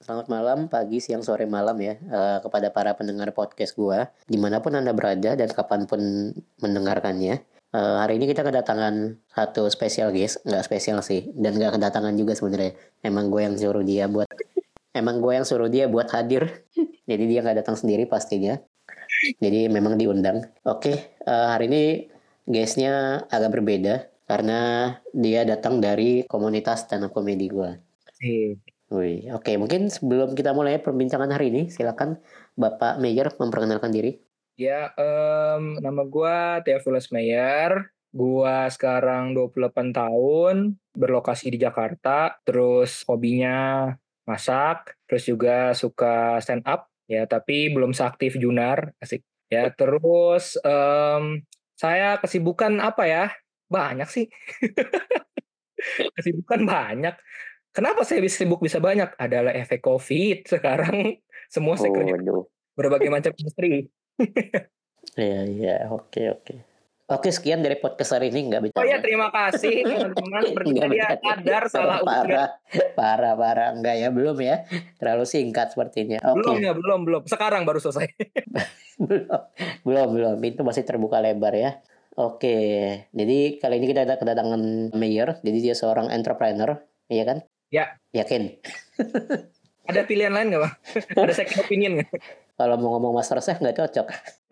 Selamat malam, pagi, siang, sore, malam ya kepada para pendengar podcast gua dimanapun Anda berada dan kapanpun mendengarkannya. Hari ini kita kedatangan satu spesial guest, nggak spesial sih, dan nggak kedatangan juga sebenarnya. Emang gue yang suruh dia buat hadir. Jadi dia nggak datang sendiri pastinya. Jadi memang diundang. Oke, hari ini guestnya agak berbeda karena dia datang dari komunitas stand up comedy gue. Wih, oke, mungkin sebelum kita mulai perbincangan hari ini, silakan Bapak Mayer memperkenalkan diri. Ya, nama gue Theophilus Meyer. Gua sekarang 28 tahun, berlokasi di Jakarta. Terus hobinya masak, terus juga suka stand up. Ya, tapi belum seaktif Junar, asik. Ya, terus saya kesibukan apa ya? Banyak sih. Kesibukan banyak. Kenapa saya bisa banyak? Adalah efek COVID sekarang. Semua saya kerja berbagai macam industri. Iya, oke. Oke, sekian dari podcast hari ini, nggak bercanda. Oh ya, terima kasih teman-teman. Bersedia sadar salah Parah, enggak ya, belum ya. Terlalu singkat sepertinya. Okay. Belum. Sekarang baru selesai. belum. Itu masih terbuka lebar ya. Oke, jadi kali ini kita ada kedatangan Mayer. Jadi dia seorang entrepreneur, iya kan? Ya. Yakin? Ada pilihan lain nggak, Bang? Ada second opinion nggak? Kalau mau ngomong master chef nggak cocok.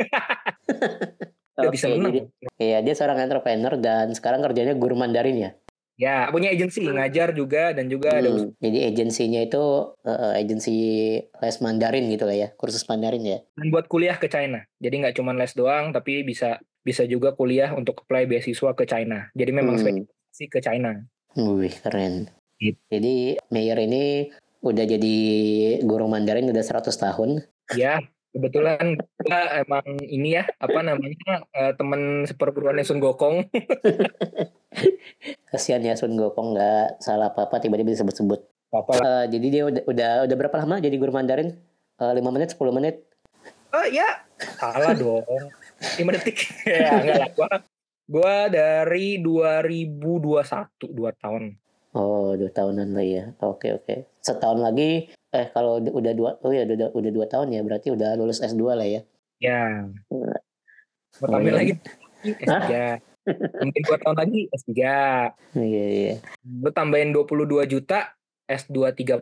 Oke, bisa menang. Iya, dia seorang entrepreneur dan sekarang kerjanya guru Mandarin ya. Ya, punya agensi ngajar juga dan juga ada usaha. Jadi agensinya itu agensi les Mandarin gitu lah ya, kursus Mandarin ya. Dan buat kuliah ke China. Jadi nggak cuma les doang, tapi bisa juga kuliah untuk apply beasiswa ke China. Jadi memang spesifikasi ke China. Wih, keren. Jadi Mayer ini udah jadi guru Mandarin udah 100 tahun. Ya, kebetulan kita emang ini ya, teman seperguruannya Sun Gokong. Kasihan ya Sun Gokong nggak salah apa-apa tiba-tiba disebut-sebut. Jadi dia udah berapa lama jadi guru Mandarin? 5 menit, 10 menit? Oh ya, salah dong. 5 detik. Ya, enggak lah. Gua dari 2021, 2 tahun. Oh, 2 tahunan lah ya. Oke. Setahun lagi, kalau udah 2 tahun ya, berarti udah lulus S2 lah ya. Ya. Bertambah lagi S3. Mungkin 2 tahun lagi S3. Iya. Lu tambahin 22 juta S2 3+.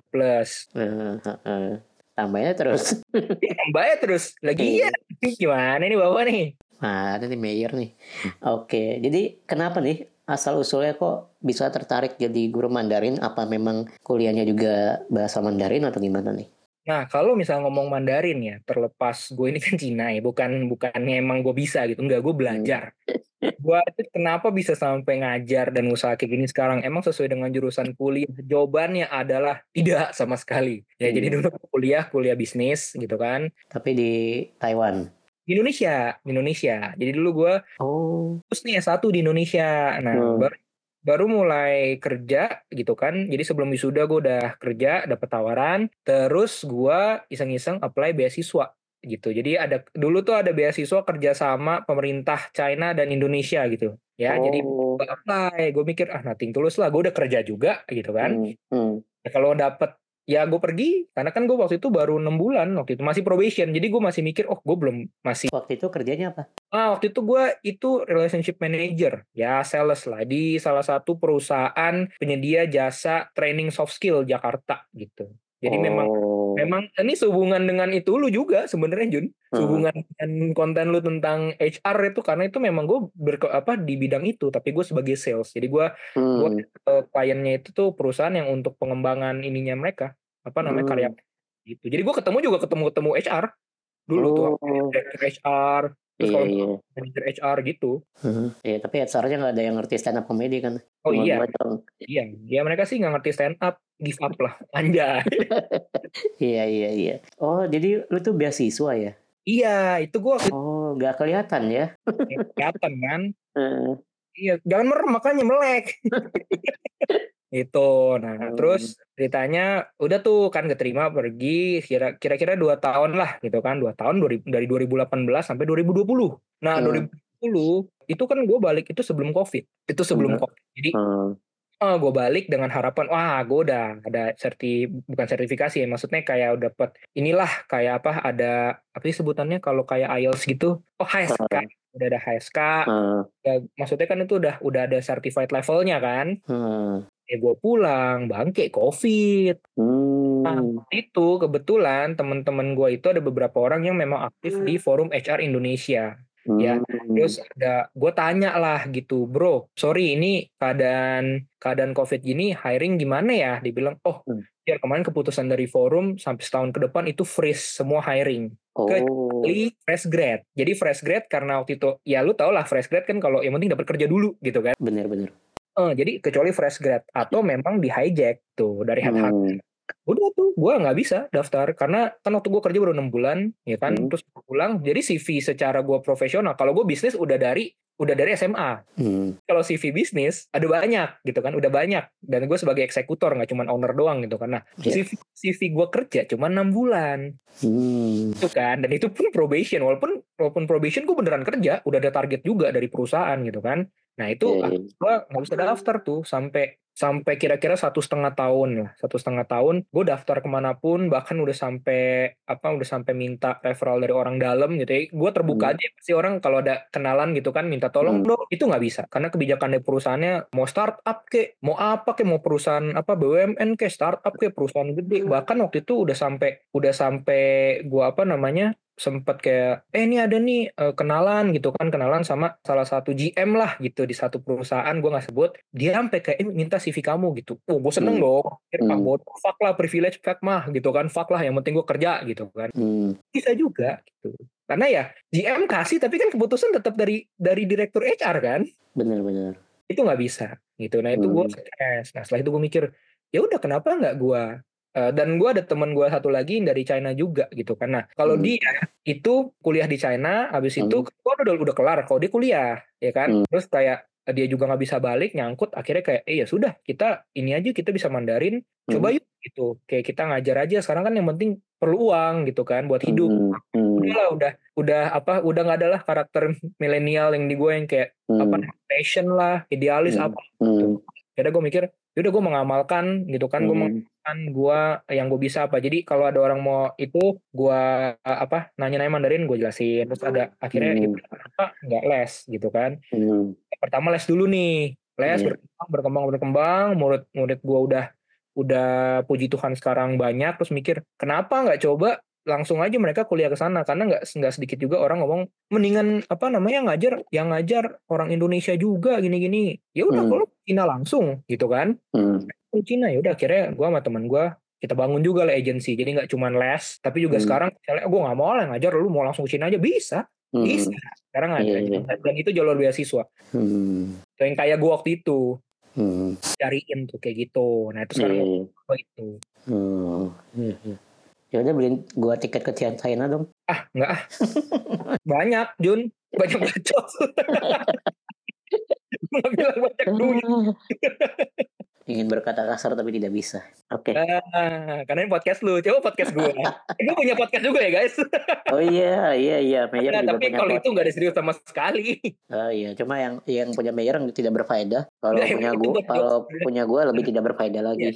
Tambahnya terus. Lagi ya. Gimana nih Bapak nih? Ada nih Mayer nih. Oke, jadi kenapa nih asal-usulnya kok bisa tertarik jadi guru Mandarin? Apa memang kuliahnya juga bahasa Mandarin atau gimana nih? Nah, kalau misal ngomong Mandarin ya, terlepas gue ini kan Cina ya, bukannya emang gue bisa gitu, enggak, gue belajar. Gue itu kenapa bisa sampai ngajar dan usaha kayak gini sekarang, emang sesuai dengan jurusan kuliah? Jawabannya adalah tidak sama sekali. Ya, jadi dulu kuliah bisnis gitu kan. Tapi di Taiwan? Di Indonesia. Jadi dulu gue terus nih S1 di Indonesia. Nah, baru mulai kerja gitu kan. Jadi sebelum wisuda gue udah kerja, dapat tawaran. Terus gue iseng-iseng apply beasiswa gitu. Jadi dulu tuh ada beasiswa kerjasama pemerintah China dan Indonesia gitu. Ya, jadi gue apply. Gue mikir nothing tulus lah. Gue udah kerja juga gitu kan. Ya, kalau dapet ya gue pergi, karena kan gue waktu itu baru 6 bulan, waktu itu masih probation, jadi gue masih mikir, gue belum masih. Waktu itu kerjanya apa? Waktu itu gue relationship manager, ya sales lah, di salah satu perusahaan penyedia jasa training soft skill Jakarta gitu. Jadi memang ini sehubungan dengan itu lu juga sebenarnya Jun, sehubungan dengan konten lu tentang HR itu, karena itu memang gue di bidang itu, tapi gue sebagai sales, jadi gue kliennya itu tuh perusahaan yang untuk pengembangan ininya mereka, karya gitu. Jadi gue ketemu HR dulu tuh, HR, terus kalau manager HR gitu. Iya, tapi HR-nya nggak ada yang ngerti stand up comedy kan? Oh iya, ya mereka sih nggak ngerti stand up, give up lah, anjay. Iya. Oh, jadi lu tuh beasiswa ya? Iya, itu gue. Oh, nggak kelihatan ya? Kelihatan kan? Iya, jangan merem makanya melek. Itu. Nah, terus ceritanya udah tuh kan keterima, pergi kira-kira 2 tahun lah gitu kan, 2 tahun dari 2018 sampai 2020. Nah, 2020 itu kan gue balik itu sebelum COVID. Jadi Gue balik dengan harapan, wah gue udah ada bukan sertifikasi ya, maksudnya kayak dapat inilah kayak apa, ada apa sih sebutannya kalau kayak IELTS gitu, HSK, udah ada HSK, ya, maksudnya kan itu udah ada certified levelnya kan, gue pulang, bangke COVID. Nah, itu kebetulan teman-teman gue itu ada beberapa orang yang memang aktif di forum HR Indonesia. Ya, terus gue tanya lah gitu, bro, sorry ini keadaan COVID gini, hiring gimana ya? Dibilang, biar kemarin keputusan dari forum sampai setahun ke depan itu freeze semua hiring. Kecuali fresh grad. Jadi fresh grad karena waktu itu, ya lu tau lah fresh grad kan kalau yang penting dapat kerja dulu gitu kan. Bener-bener. Jadi kecuali fresh grad atau memang di hijack tuh dari headhunter. Udah tuh gue nggak bisa daftar karena kan waktu gue kerja baru 6 bulan ya kan, terus pulang jadi CV secara gue profesional, kalau gue bisnis udah dari SMA. Kalau CV bisnis ada banyak gitu kan, udah banyak, dan gue sebagai eksekutor nggak cuma owner doang gitu kan. Nah, CV gue kerja cuma 6 bulan itu kan, dan itu pun probation, walaupun probation gue beneran kerja, udah ada target juga dari perusahaan gitu kan. Nah itu gue nggak bisa daftar tuh sampai kira-kira 1,5 tahun gue daftar kemanapun, bahkan udah sampai minta referral dari orang dalam gitu ya. Gue terbuka aja pasti orang kalau ada kenalan gitu kan minta tolong dong, itu nggak bisa karena kebijakan dari perusahaannya mau startup mau apa mau perusahaan apa BUMN startup perusahaan gede. Bahkan waktu itu udah sampai gue sempat kayak ini ada nih kenalan sama salah satu GM lah gitu di satu perusahaan, gue nggak sebut, dia sampai kayak minta CV kamu gitu. Gue seneng dong, fuck lah privilege fuck mah gitu kan, fuck lah yang penting gue kerja gitu kan. Bisa juga gitu karena ya GM kasih tapi kan keputusan tetap dari direktur HR kan. Benar Itu nggak bisa gitu. Nah itu gue stres. Nah setelah itu gue mikir ya udah kenapa nggak gue, dan gue ada teman gue satu lagi dari China juga gitu. Karena kalau dia itu kuliah di China, habis itu gue udah kelar. Kalau dia kuliah, ya kan. Terus kayak dia juga nggak bisa balik, nyangkut. Akhirnya kayak, ya sudah kita ini aja kita bisa Mandarin, coba yuk gitu. Kayak kita ngajar aja. Sekarang kan yang penting perlu uang gitu kan buat hidup. Udah nggak ada lah karakter milenial yang di gue yang kayak passion lah, idealis apa gitu. Jadi gue mikir yaudah gue mengamalkan gitu kan, gue mengamalkan gue yang gue bisa apa. Jadi kalau ada orang mau itu gue nanya-nanya Mandarin gue jelasin. Terus ada akhirnya nggak les gitu kan. Pertama les dulu nih, les berkembang, murid gue udah puji Tuhan sekarang banyak. Terus mikir kenapa nggak coba langsung aja mereka kuliah ke sana, karena nggak sedikit juga orang ngomong mendingan ngajar orang Indonesia juga gini-gini. Ya udah kalau Cina langsung gitu kan. Cina ya udah akhirnya gue sama teman gue kita bangun juga lah agensi. Jadi nggak cuma les tapi juga sekarang misalnya gue nggak mau lah ngajar, lu mau langsung ke Cina aja bisa. Sekarang ada dan itu jalur beasiswa. Yang kayak gue waktu itu cariin tuh kayak gitu. Nah itu sekarang gue itu. Ya udah beliin gua tiket ke China dong. Enggak. Banyak, Jun. Banyak bacot. Gua bilang banyak duit. Ingin berkata kasar tapi tidak bisa. Oke. Karena ini podcast lu. Coba podcast gue. Gue punya podcast juga ya, guys. Oh iya. Mayor juga tapi punya kalau itu nggak ada serius sama sekali. Iya, cuma yang punya Mayor tidak berfaedah. Kalau punya gua lebih tidak berfaedah lagi.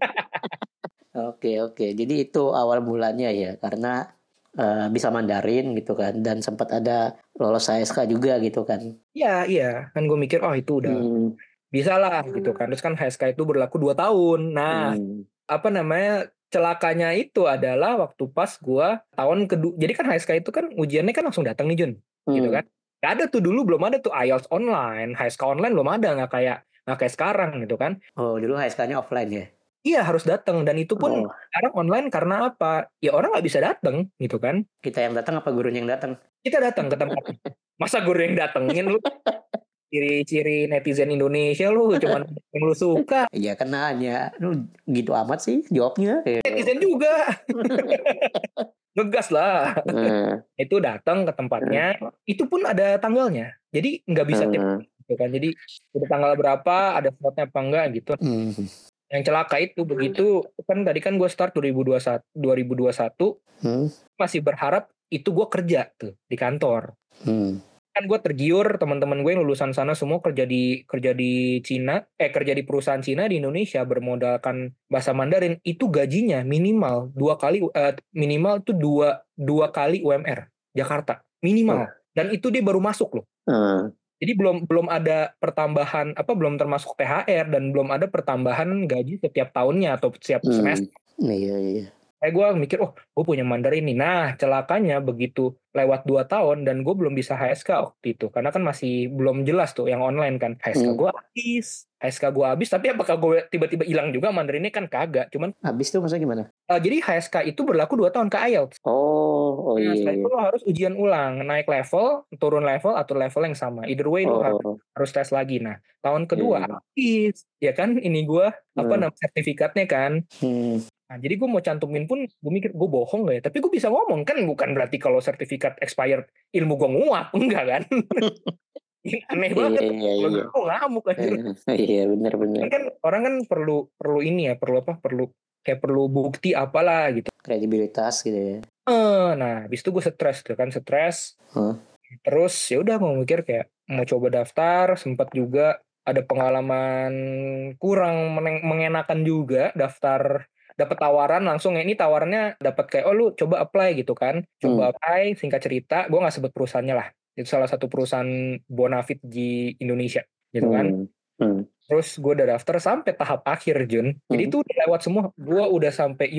Oke. Jadi itu awal mulanya ya, karena bisa Mandarin gitu kan, dan sempat ada lolos HSK juga gitu kan. Iya. Kan gue mikir, itu udah bisa lah gitu kan. Terus kan HSK itu berlaku 2 tahun. Nah, celakanya itu adalah waktu pas gue tahun kedua. Jadi kan HSK itu kan ujiannya kan langsung datang nih, Jun. Gitu kan. Gak ada tuh dulu, belum ada tuh IELTS online, HSK online belum ada, nggak kayak sekarang gitu kan. Oh, dulu HSK-nya offline ya? Iya harus datang, dan itu pun sekarang online karena apa? Ya orang nggak bisa datang gitu kan. Kita yang datang apa gurunya yang datang? Kita datang ke tempat. Masa guru yang datengin lu? Ciri-ciri netizen Indonesia lu cuman yang lu suka. Ya kan nanya, lu gitu amat sih jawabnya. Netizen juga. Ngegas lah. Itu datang ke tempatnya, itu pun ada tanggalnya. Jadi nggak bisa tiap gitu kan. Jadi udah tanggal berapa, ada slotnya apa enggak gitu. Yang celaka itu begitu kan, tadi kan gue start 2021 masih berharap itu gue kerja tuh di kantor. kan gue tergiur, teman-teman gue yang lulusan sana semua kerja di Cina, kerja di perusahaan Cina di Indonesia bermodalkan bahasa Mandarin, itu gajinya minimal minimal itu dua kali UMR Jakarta minimal, dan itu dia baru masuk loh. Jadi belum ada pertambahan belum termasuk THR dan belum ada pertambahan gaji setiap tahunnya atau setiap semester. Iya. Gue mikir, gue punya Mandarin nih. Nah, celakanya begitu lewat 2 tahun dan gue belum bisa HSK waktu itu. Karena kan masih belum jelas tuh yang online kan. HSK gue habis, tapi apakah gue tiba-tiba hilang juga Mandarinnya kan kagak. Cuman Habis tuh maksudnya gimana? jadi HSK itu berlaku 2 tahun ke IELTS. Oh Nah, setelah iya. itu lo harus ujian ulang, naik level, turun level, atau level yang sama. Either way lo harus tes lagi. Nah, tahun kedua habis. Ya kan, ini gue sertifikatnya kan. Nah, jadi gue mau cantumin pun, gue mikir, gue bohong gak ya? Tapi gue bisa ngomong, kan bukan berarti kalau sertifikat expired, ilmu gue nguap, enggak kan? Aneh banget, kalau Iya. gue ngamuk aja. Iya benar. Kan orang kan perlu ini ya, perlu bukti apalah gitu. Kredibilitas gitu ya. Nah, habis itu gue stres. Terus ya udah mau mikir kayak mau coba daftar, sempat juga ada pengalaman kurang mengenakan juga dapat tawaran langsung. Ini tawarannya dapat kayak lu coba apply gitu kan. Coba apply, singkat cerita gue nggak sebut perusahaannya lah. Itu salah satu perusahaan bonafit di Indonesia gitu kan. Terus gue udah daftar sampai tahap akhir, Jun. Jadi itu udah lewat semua. Gue udah sampai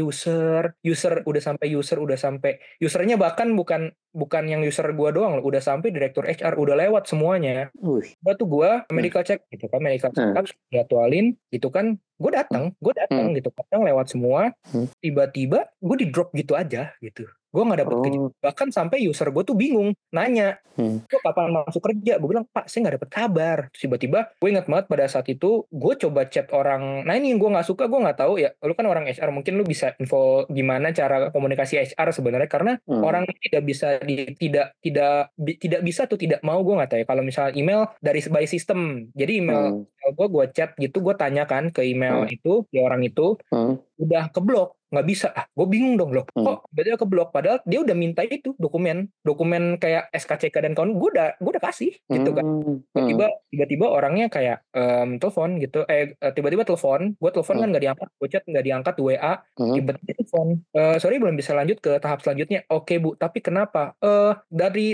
usernya bahkan bukan yang user gue doang loh. Udah sampai direktur HR, udah lewat semuanya. Gue medical check gitu kan, medical check up, jadwalin gitu kan. Gue datang gitu, kadang lewat semua. Tiba-tiba gue di drop gitu aja gitu. Gue nggak dapet kerja. Bahkan sampai user gue tuh bingung, nanya, gue kapan masuk kerja? Gue bilang, Pak, saya nggak dapet kabar. Terus tiba-tiba, gue ingat banget pada saat itu, gue coba chat orang. Nah ini yang gue nggak suka, gue nggak tahu ya. Lu kan orang HR, mungkin lu bisa info gimana cara komunikasi HR sebenarnya. Karena orang tidak bisa tidak bisa atau tidak mau, gue nggak tahu ya. Kalau misalnya email dari by system, jadi email gue chat gitu, gue tanyakan ke email itu, ya orang itu, udah keblok, nggak bisa. Gue bingung dong loh, kok dia keblok, padahal dia udah minta itu dokumen kayak SKCK dan kawan, gue udah kasih gitu kan. Tiba-tiba orangnya kayak telepon gitu, tiba-tiba gue telepon kan nggak diangkat, gue chat nggak diangkat, WA, tiba-tiba telepon, sorry belum bisa lanjut ke tahap selanjutnya. Oke Bu, tapi kenapa? Dari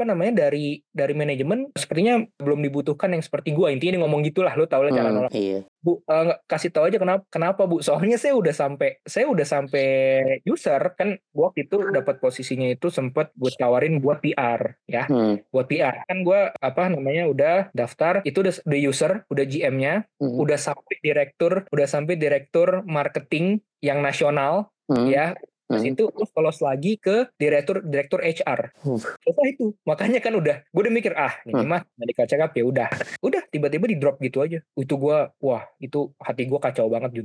dari manajemen sepertinya belum dibutuhkan yang seperti gue. Intinya dia ngomong gitulah, lo tau lah cara nolak. Bu, kasih tahu aja kenapa Bu, soalnya saya udah sampai user kan. Gue waktu itu dapat posisinya itu sempat gue tawarin buat PR ya. Buat PR kan gue udah daftar itu, udah user, udah GM-nya, udah sampai direktur marketing yang nasional ya. Terus itu lolos lagi ke direktur HR. Selesai itu. Makanya kan gue udah mikir, ini mah medical check up ya udah tiba-tiba di drop gitu aja. Itu itu hati gue kacau banget, Jun.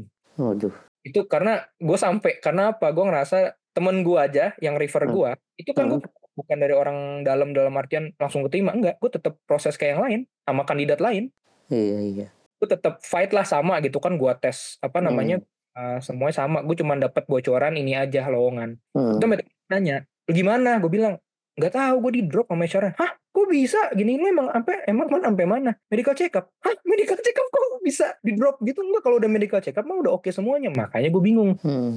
Itu karena karena apa? Gue ngerasa temen gue aja yang refer gue itu kan gue bukan dari orang dalam artian langsung keterima, enggak. Gue tetap proses kayak yang lain sama kandidat lain. Iya. Gue tetap fight lah sama gitu kan. Gue tes semuanya sama. Gue cuma dapat bocoran ini aja, lowongan. Itu nanya, gimana? Gue bilang, nggak tahu, gue di drop sama HR. Hah? Kok bisa? Gini, lu emang sampai mana? Medical check up? Hah? Medical check up kok bisa di drop gitu? Enggak, kalau udah medical check up mah udah oke semuanya. Makanya gue bingung.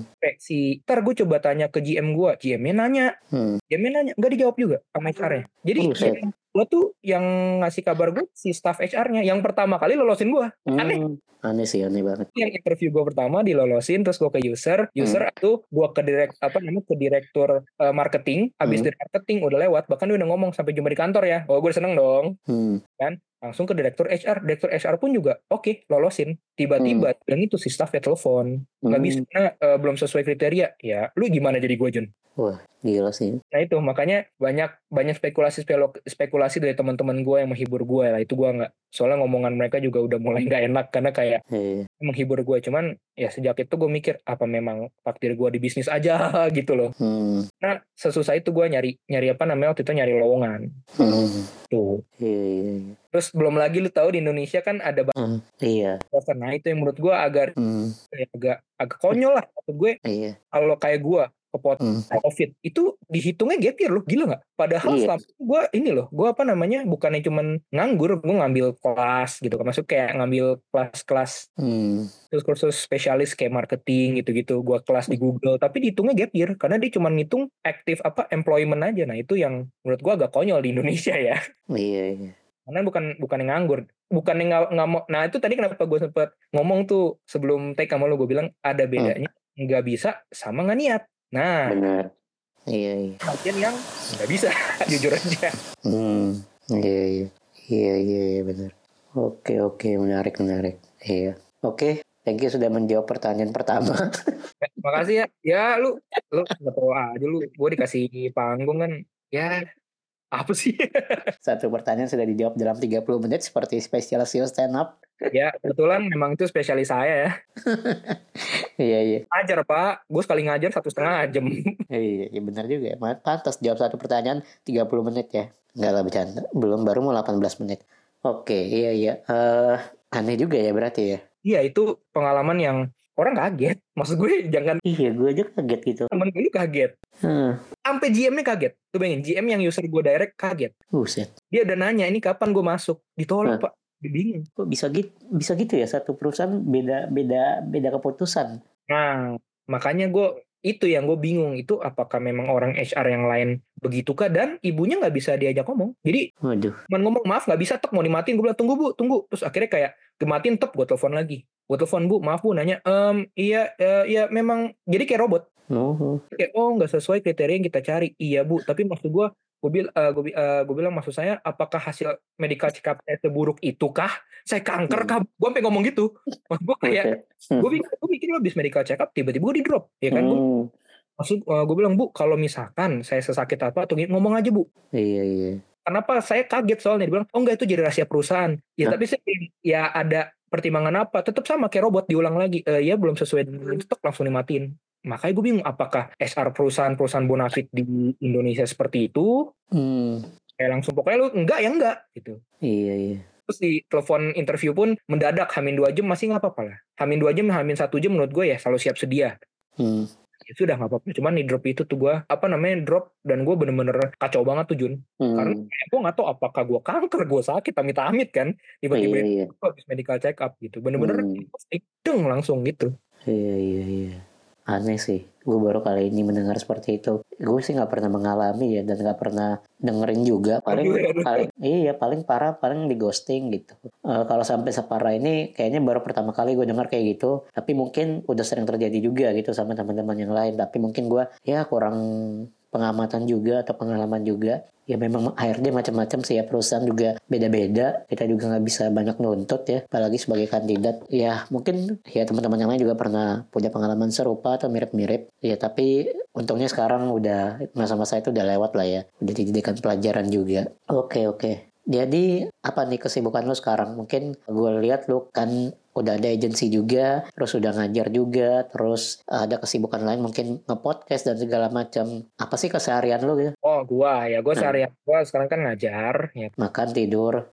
Ntar gue coba tanya ke GM gue. GM-nya nanya. Nggak dijawab juga sama HR-nya. Jadi gue tuh yang ngasih kabar gue si staff HR-nya yang pertama kali lolosin gue. Aneh sih, aneh banget. Yang interview gue pertama dilolosin, terus gue ke user itu gue ke direktur marketing. Habis dari marketing udah lewat, bahkan dia udah ngomong sampai jumpa di kantor ya. Gue seneng dong. Kan langsung ke direktur HR pun juga oke, lolosin. Tiba-tiba dan itu si staffnya telepon, nggak bisa karena belum sesuai kriteria. Ya lu gimana jadi gue, Jun? Wah, gila sih. Nah itu makanya banyak spekulasi dari teman-teman gue yang menghibur gue lah. Itu gue nggak, soalnya ngomongan mereka juga udah mulai nggak enak karena kayak menghibur gue. Cuman ya sejak itu gue mikir, apa memang takdir gue di bisnis aja gitu loh. Nah sesusah itu gue nyari waktu itu nyari lowongan. Tuh. Terus belum lagi lu tahu di Indonesia kan ada nah itu yang menurut gue agak konyol lah. Maksud gue kalau kayak gue kepotong COVID itu dihitungnya gap year loh, gila nggak? Padahal Iya. selama gue ini loh, gue apa namanya, bukannya cuman nganggur, gue ngambil kelas gitu, maksud kayak ngambil kelas-kelas terus kursus spesialis kayak marketing gitu-gitu, gue kelas di Google, tapi dihitungnya gap year karena dia cuma ngitung aktif apa employment aja. Nah itu yang menurut gue agak konyol di Indonesia ya. Iya. Karena bukan yang nganggur, bukan yang nggak mau. Nah itu tadi kenapa gue sempet ngomong tuh sebelum take sama lo, gue bilang ada bedanya nggak bisa sama nggak niat. Nah, benar. Iya. bagian yang nggak bisa, jujur aja. Iya, benar. Oke, menarik. Iya. Oke, thank you sudah menjawab pertanyaan pertama. Makasih ya. Ya lu nggak tahu aja lu. Gue dikasih panggung kan. Ya apa sih? Satu pertanyaan sudah dijawab dalam 30 menit seperti spesial SEO stand up. Ya kebetulan memang itu spesialis saya ya. Iya. Ngajar Pak. Gue sekali ngajar 1,5 jam. Iya, benar juga ya. Pantas jawab satu pertanyaan 30 menit ya. Enggak lah, bercanda. Baru mau 18 menit. Oke, iya. Aneh juga ya berarti ya. Iya itu pengalaman yang orang kaget. Maksud gue jangan. Iya, gue aja kaget gitu. Temen gue kaget. Sampai GM-nya kaget. Tuh bayangin, GM yang user gue direct kaget. Buset. Dia udah nanya, ini kapan gue masuk? Ditolak Pak. Dia bingung. Kok bisa gitu ya, satu perusahaan beda keputusan. Nah, makanya itu yang gue bingung, itu apakah memang orang HR yang lain begitukah, dan ibunya nggak bisa diajak ngomong. Jadi cuman ngomong maaf nggak bisa, tek mau dimatiin. Gue bilang tunggu bu, tunggu. Terus akhirnya kayak gematiin, tek gue telepon lagi. Gue telepon bu, maaf bu, nanya iya memang, jadi kayak robot. Kayak nggak sesuai kriteria yang kita cari. Iya bu, tapi maksud gue bilang maksud saya, apakah hasil medical check up saya seburuk itu kah? Saya kanker kah? Gue sampai ngomong gitu. Maksud gue kayak gue mikir habis medical check up tiba-tiba gue di drop, ya kan? Gue bilang bu, kalau misalkan saya sesakit apa atau ngomong aja bu. Iya. Kenapa saya kaget soalnya? Dia bilang enggak, itu jadi rahasia perusahaan. Ya tapi saya ya ada pertimbangan apa? Tetap sama kayak robot, diulang lagi. Ya belum sesuai dengan stok, langsung dimatiin. Makanya gue bingung, apakah SR perusahaan bonafit di Indonesia seperti itu? Kayak langsung pokoknya lu enggak gitu. Iya. Terus di telepon interview pun mendadak, H-2 jam masih nggak apa-apa lah. H-2 jam, H-1 jam menurut gue ya selalu siap sedia. Ya sudah nggak apa-apa. Cuman di drop itu tuh gue drop, dan gue bener-bener kacau banget tuh Jun. Karena gue nggak tahu apakah gue kanker, gue sakit, amit-amit kan. Tiba-tiba habis medical check up gitu. Bener-bener langsung gitu. Iya. Aneh sih, gue baru kali ini mendengar seperti itu. Gue sih nggak pernah mengalami ya, dan nggak pernah dengerin juga. Paling parah paling di ghosting gitu. Kalau sampai separah ini kayaknya baru pertama kali gue dengar kayak gitu. Tapi mungkin udah sering terjadi juga gitu sama teman-teman yang lain. Tapi mungkin gue ya kurang pengamatan juga atau pengalaman juga. Ya memang HRD macam-macam sih ya, perusahaan juga beda-beda. Kita juga nggak bisa banyak nuntut ya, apalagi sebagai kandidat. Ya mungkin ya teman-teman yang lain juga pernah punya pengalaman serupa atau mirip-mirip. Ya tapi untungnya sekarang udah masa-masa itu udah lewat lah ya. Udah dijadikan pelajaran juga. Oke. Jadi apa nih kesibukan lu sekarang? Mungkin gue lihat lu kan udah ada agensi juga, terus udah ngajar juga, terus ada kesibukan lain mungkin nge-podcast dan segala macam. Apa sih keseharian lu gitu? Gue seharian gue sekarang kan ngajar ya. Makan tidur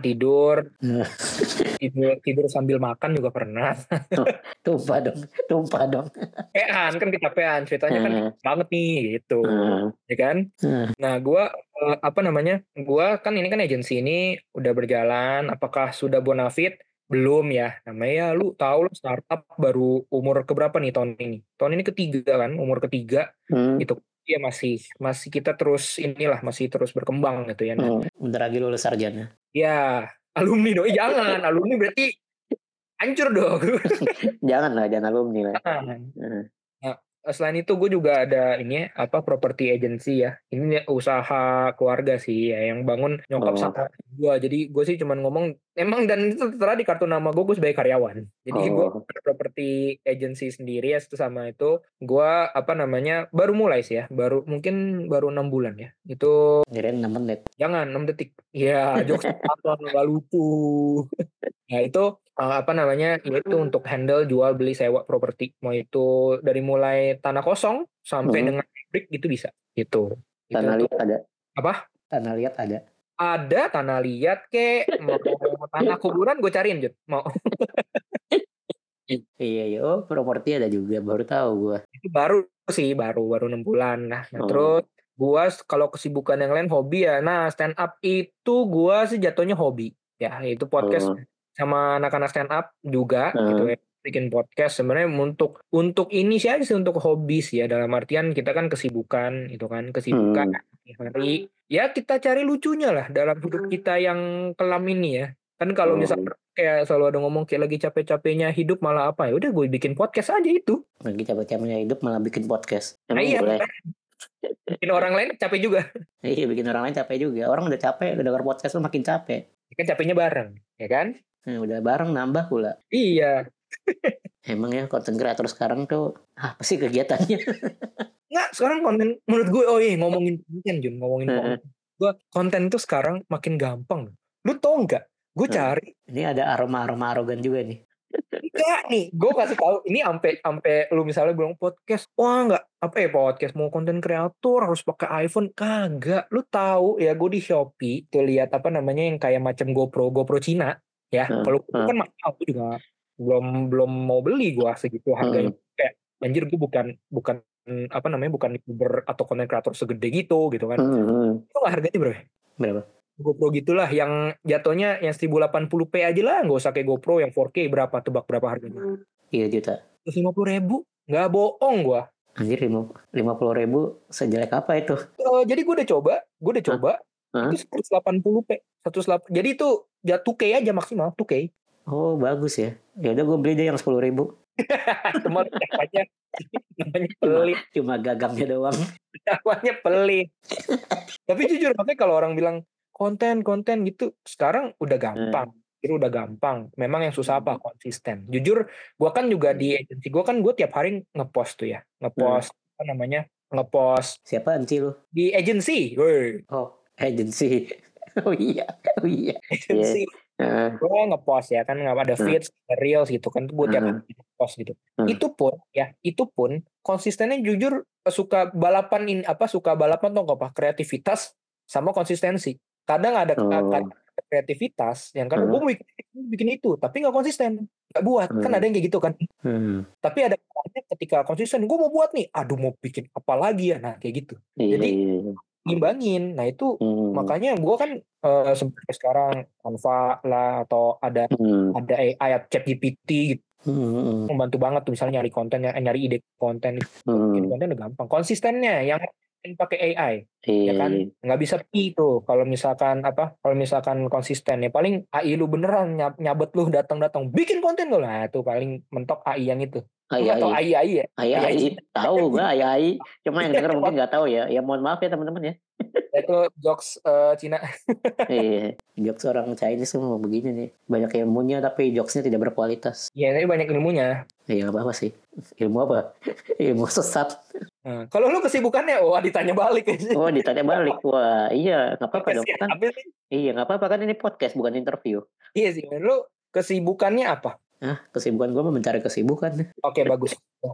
tidur sambil makan juga pernah. Tumpah dong. Pean kan, kita pean ceritanya kan banget nih gitu, ya kan? Nah gue gue kan ini kan agensi ini udah berjalan. Apakah sudah bonafit? Belum ya, namanya lu tahu lah, startup baru umur keberapa nih tahun ini ketiga kan, umur ketiga. Itu ya masih kita terus masih terus berkembang gitu ya. Bentar lagi lulus sarjana. Ya alumni dong, jangan alumni berarti hancur dong. jangan alumni lah. Nah, selain itu gue juga ada property agency ya. Ini usaha keluarga sih ya, yang bangun nyokap sama gue. Jadi gue sih cuman ngomong emang, dan itu tertera di kartu nama gue sebagai karyawan. Jadi gue property agency sendiri ya, itu sama itu gue baru mulai sih ya, mungkin baru 6 bulan ya. Itu kirain 6 menit. Jangan 6 detik. Ya, jokes nggak lucu. Nah, itu yaitu untuk handle jual beli sewa properti. Mau itu dari mulai tanah kosong sampai dengan pabrik gitu bisa. Gitu. Tanah liat ada. Apa? Tanah liat ada. Ada tanah liat mau tanah kuburan gue cariin, Jut. Mau. Iya, iya. Oh, properti ada juga. Baru tahu gua. Itu baru sih, baru 6 bulan. Nah, Oh, terus gua kalau kesibukan yang lain hobi ya. Nah, stand up itu gua sih jatuhnya hobi. Ya, itu podcast oh. sama anak-anak stand up juga gitu Heeh. ya. Bikin podcast sebenarnya untuk ini sih aja sih, untuk hobi sih ya, dalam artian kita kan kesibukan itu kan, kesibukan Hmm. hari ya, kita cari lucunya lah dalam hidup kita yang kelam ini ya. Kan kalau Oh, misalnya kayak selalu ada ngomong kayak lagi capek-capeknya hidup malah apa ya, udah gue bikin podcast aja itu. lagi capek-capeknya hidup malah bikin podcast. Nah, Emang iya, boleh? bikin orang lain capek juga. Iya, bikin orang lain capek juga. Orang udah capek, udah denger podcast lu makin capek. Kan capeknya bareng, ya kan? Udah bareng nambah pula. Iya. Emang ya konten kreator sekarang tuh apa sih kegiatannya? Nggak, sekarang konten menurut gue, oh iya, ngomongin konten, Jun, ngomongin konten. Gue konten itu sekarang makin gampang. Lu tau nggak? Gue cari. Ini ada aroma-aroma arogan juga nih. Enggak nih, gue kasih tahu ini ampe ampe lu misalnya bilang podcast, wah nggak apa ya podcast mau konten kreator harus pakai iPhone, kagak. Lu tahu ya, gue di Shopee tuh lihat apa namanya yang kayak macam GoPro Cina ya. Heeh, Kalau itu heeh, kan mahal, gue juga belum belum mau beli gue segitu harganya. heeh, Kayak anjir, gue bukan bukan apa namanya, bukan YouTuber atau konten kreator segede gitu kan. heeh, heeh. Itu nggak harganya bro? Berapa? GoPro gitulah yang jatuhnya yang 1080p aja lah, nggak usah kayak GoPro yang 4K. Berapa, tebak berapa harganya? 3 juta. 50.000, nggak bohong gua. Anjir, 50.000 sejelek apa itu? Jadi gue udah Hah? coba itu Hah? 180p, 108. Jadi itu ya 2K aja maksimal, 2K. Oh, bagus ya. Ya udah gue beli deh yang 10.000. Cuma namanya Cuma pelit, cuma gagangnya doang. namanya pelit. Tapi jujur, makanya kalau orang bilang konten gitu sekarang udah gampang. Heeh. Itu udah gampang. Memang yang susah apa? Konsisten. Jujur, gua kan juga di agensi gua kan, gue tiap hari ngepost tuh ya, Heeh. ngepost apa namanya, ngepost Siapa anci lu? di agensi, woi, Oh, agency. Oh iya. Oh iya. Iya. agensi. Heeh. Gue ngepost ya kan, nggak ada Heeh. feeds, ada reels gitu kan, gue tiap Heeh. hari post gitu. Heeh. Itu pun konsistennya jujur, suka balapan ini apa, suka balapan tuh apa, kreativitas sama konsistensi. Kadang kadang Oh. ada kreativitas yang kadang gue Heeh. mau bikin itu tapi nggak konsisten, nggak buat, kan Heeh. ada yang kayak gitu kan. Hmm. Tapi ada kalanya ketika konsisten, gue mau buat nih, aduh mau bikin apa lagi ya, nah kayak gitu. Iya, Jadi iya, iya. ngimbangin. Nah itu Hmm. makanya gue kan sampai sekarang Canva lah, atau ada Hmm. AI, ChatGPT gitu, Hmm. membantu banget tuh misalnya nyari konten, nyari ide konten, bikin Hmm. konten udah gampang. Konsistennya yang pakai AI, ya Iya, kan, iya. nggak bisa tuh kalau misalkan konsisten ya, paling AI lu beneran nyabet lu, datang bikin konten lu lah, tuh paling mentok AI yang itu. Lu Ai nggak ai. tahu AI ya? Ai AI ai. Cina. Tahu gua ai ai. Cuma yang denger mungkin nggak tahu ya. Ya mohon maaf ya teman-teman ya. Itu jokes Cina. Iya. Jokes orang Chinese semua begini nih. Banyak ilmunya tapi jokesnya tidak berkualitas. Ya, tapi banyak ilmunya. Iya nggak apa-apa sih. Ilmu apa? Ilmu sesat. Nah, kalau lu kesibukannya, wah ditanya balik aja. Oh ditanya balik. Wah iya nggak apa-apa dong Kasihan kan. habis nih. Iya nggak apa-apa kan ini podcast bukan interview. Iya sih, men. Lu kesibukannya apa? Kesibukan gue mencari kesibukan. Oke, bagus.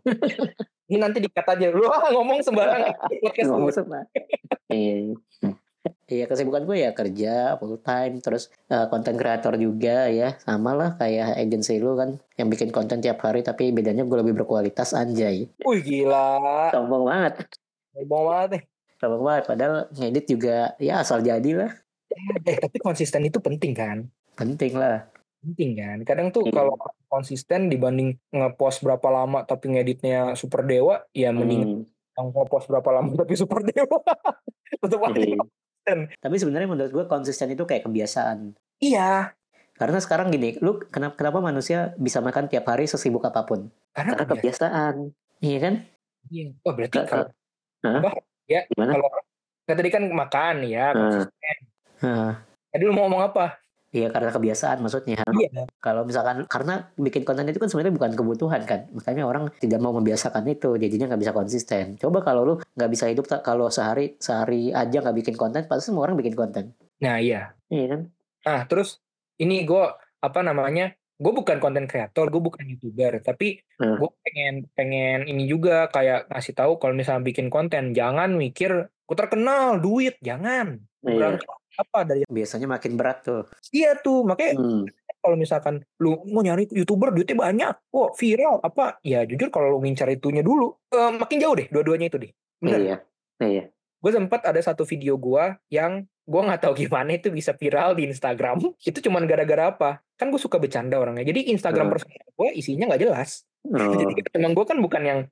Ini nanti dikat aja. Lu ngomong sembarangan di podcast lu. Ngomong sama. Iya. Iya kesibukan gue ya kerja full time terus konten kreator juga ya sama lah kayak agency lu kan yang bikin konten tiap hari tapi bedanya gue lebih berkualitas anjay. Wih, gila. Sombong banget. Sombong banget nih. Sombong banget padahal ngedit juga ya asal jadi lah. Tapi konsisten itu penting kan? Penting lah. Penting kan? Kadang tuh Iya. kalau konsisten dibanding ngepost berapa lama tapi ngeditnya super dewa, ya mending Hmm. yang ngepost berapa lama tapi super dewa. Tetap aja Iya. konsisten. Tapi sebenarnya menurut gue konsisten itu kayak kebiasaan. Iya. Karena sekarang gini, lu kenapa manusia bisa makan tiap hari sesibuk apapun? Karena Karena kebiasaan. Iya kan? Iya. Oh, berarti Ke- kalau ke- Hah? apa ya, Gimana? kalau tadi kan makan ya konsisten. Tadi lu mau ngomong apa? Iya karena kebiasaan maksudnya. Iya. Kalau misalkan karena bikin konten itu kan sebenarnya bukan kebutuhan kan, makanya orang tidak mau membiasakan itu, jadinya nggak bisa konsisten. Coba kalau lu nggak bisa hidup kalau sehari aja nggak bikin konten, pasti semua orang bikin konten. Nah, iya. Iya kan? Nah, terus ini gue apa namanya? Gue bukan konten kreator, gue bukan YouTuber, tapi Nah, gue pengen ini juga, kayak ngasih tahu kalau misalnya bikin konten, jangan mikir gue terkenal, duit, jangan. iya. Berangkat apa dari Biasanya makin berat tuh. iya tuh, makanya Hmm. kalau misalkan lu mau nyari YouTuber duitnya banyak, kok viral apa? Ya jujur kalau lu ngincar itunya dulu, makin jauh deh dua-duanya itu deh. Bener. Iya, iya. Gue sempat ada satu video gue yang gue nggak tahu gimana itu bisa viral di Instagram. Itu cuman gara-gara apa? Kan gue suka bercanda orangnya. Jadi Instagram Hmm. personal gue isinya nggak jelas. Oh. Jadi emang gue kan bukan yang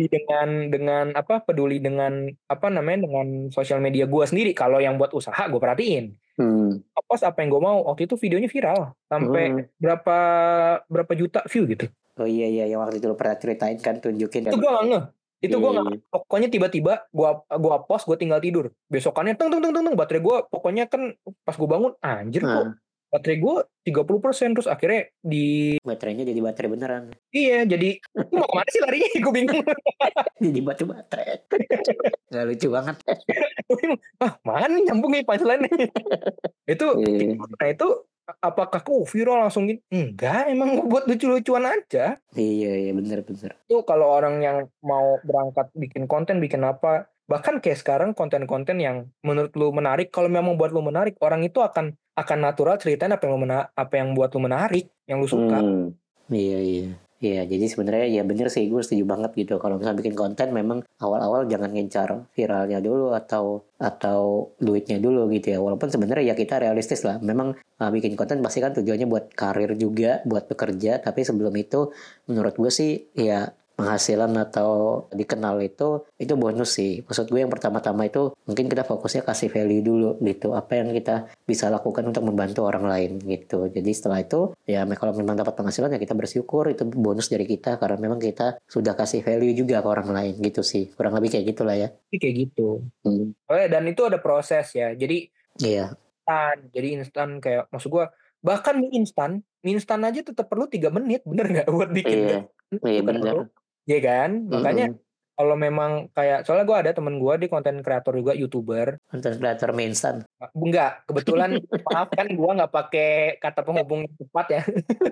peduli dengan apa namanya dengan sosial media gue sendiri. Kalau yang buat usaha gue perhatiin. Hmm. Post apa yang gue mau. Waktu itu videonya viral Hmm. sampai berapa juta view gitu. Oh iya iya yang waktu itu lo pernah ceritain kan tunjukin Itu kan. gue nggak ngeh. Itu gue nggak. Iya. Pokoknya tiba-tiba gue post, gue tinggal tidur. Besokannya teng teng teng teng teng, baterai gue pokoknya kan pas gue bangun anjir kok Nah, baterai gue 30%, terus akhirnya baterainya jadi baterai beneran. iya jadi itu mau kemana sih larinya gue bingung. Jadi batu baterai. Gak lucu banget. Gue bingung, mana nih nyambungnya punchline itu. Iya. Nah itu apakah viral langsung gini? Enggak, emang buat lucu-lucuan aja. Iya iya bener-bener. Itu kalau orang yang mau berangkat bikin konten, bikin apa, bahkan kayak sekarang konten-konten yang menurut lu menarik, kalau memang buat lu menarik, orang itu akan natural ceritain apa yang buat lu menarik, yang lu suka. Iya iya. Iya, jadi sebenarnya ya bener sih gue setuju banget gitu. Kalau misalnya bikin konten memang awal-awal jangan ngincar viralnya dulu atau duitnya dulu gitu ya. Walaupun sebenarnya ya kita realistis lah. Memang bikin konten pasti kan tujuannya buat karir juga, buat bekerja. Tapi sebelum itu menurut gue sih ya penghasilan atau dikenal itu bonus sih. Maksud gue yang pertama-tama itu mungkin kita fokusnya kasih value dulu gitu. Apa yang kita bisa lakukan untuk membantu orang lain gitu. Jadi setelah itu ya kalau memang dapat penghasilan ya kita bersyukur, itu bonus dari kita karena memang kita sudah kasih value juga ke orang lain gitu sih. Kurang lebih kayak gitulah ya. Jadi kayak gitu. Hmm. Dan itu ada proses ya. Jadi Iya. instan kayak maksud gua, bahkan mie instan aja tetap perlu 3 menit, bener nggak buat bikin Iya. kan? Iya Itu kan benar. perlu. Iya kan? Makanya Mm-mm. kalau memang kayak soalnya gua ada temen gua di konten kreator juga, YouTuber. Content creator mie instan. Enggak, kebetulan maaf kan gua nggak pakai kata penghubung yang tepat ya.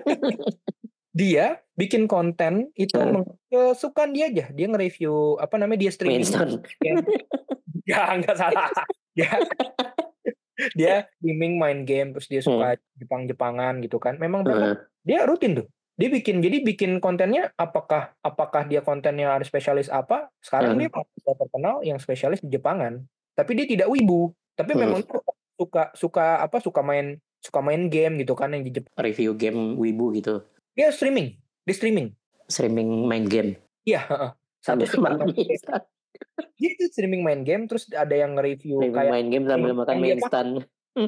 Dia bikin konten itu kesukaan dia aja. Dia nge-review apa namanya, dia Mie streaming instan. game. Ya, enggak salah. Dia streaming main game, terus dia suka Jepang-Jepangan gitu kan. Memang dia rutin tuh. Dia bikin kontennya, apakah dia kontennya ada spesialis apa? Sekarang dia sudah terkenal yang spesialis di Jepangan. Tapi dia tidak wibu. Tapi memang suka main game gitu kan yang di Jepang. Review game wibu gitu. Dia streaming. Streaming main game. Iya, Sambil makan mie instan. Dia tuh streaming main game, terus ada yang nge-review kayak Main game sambil makan mie instan.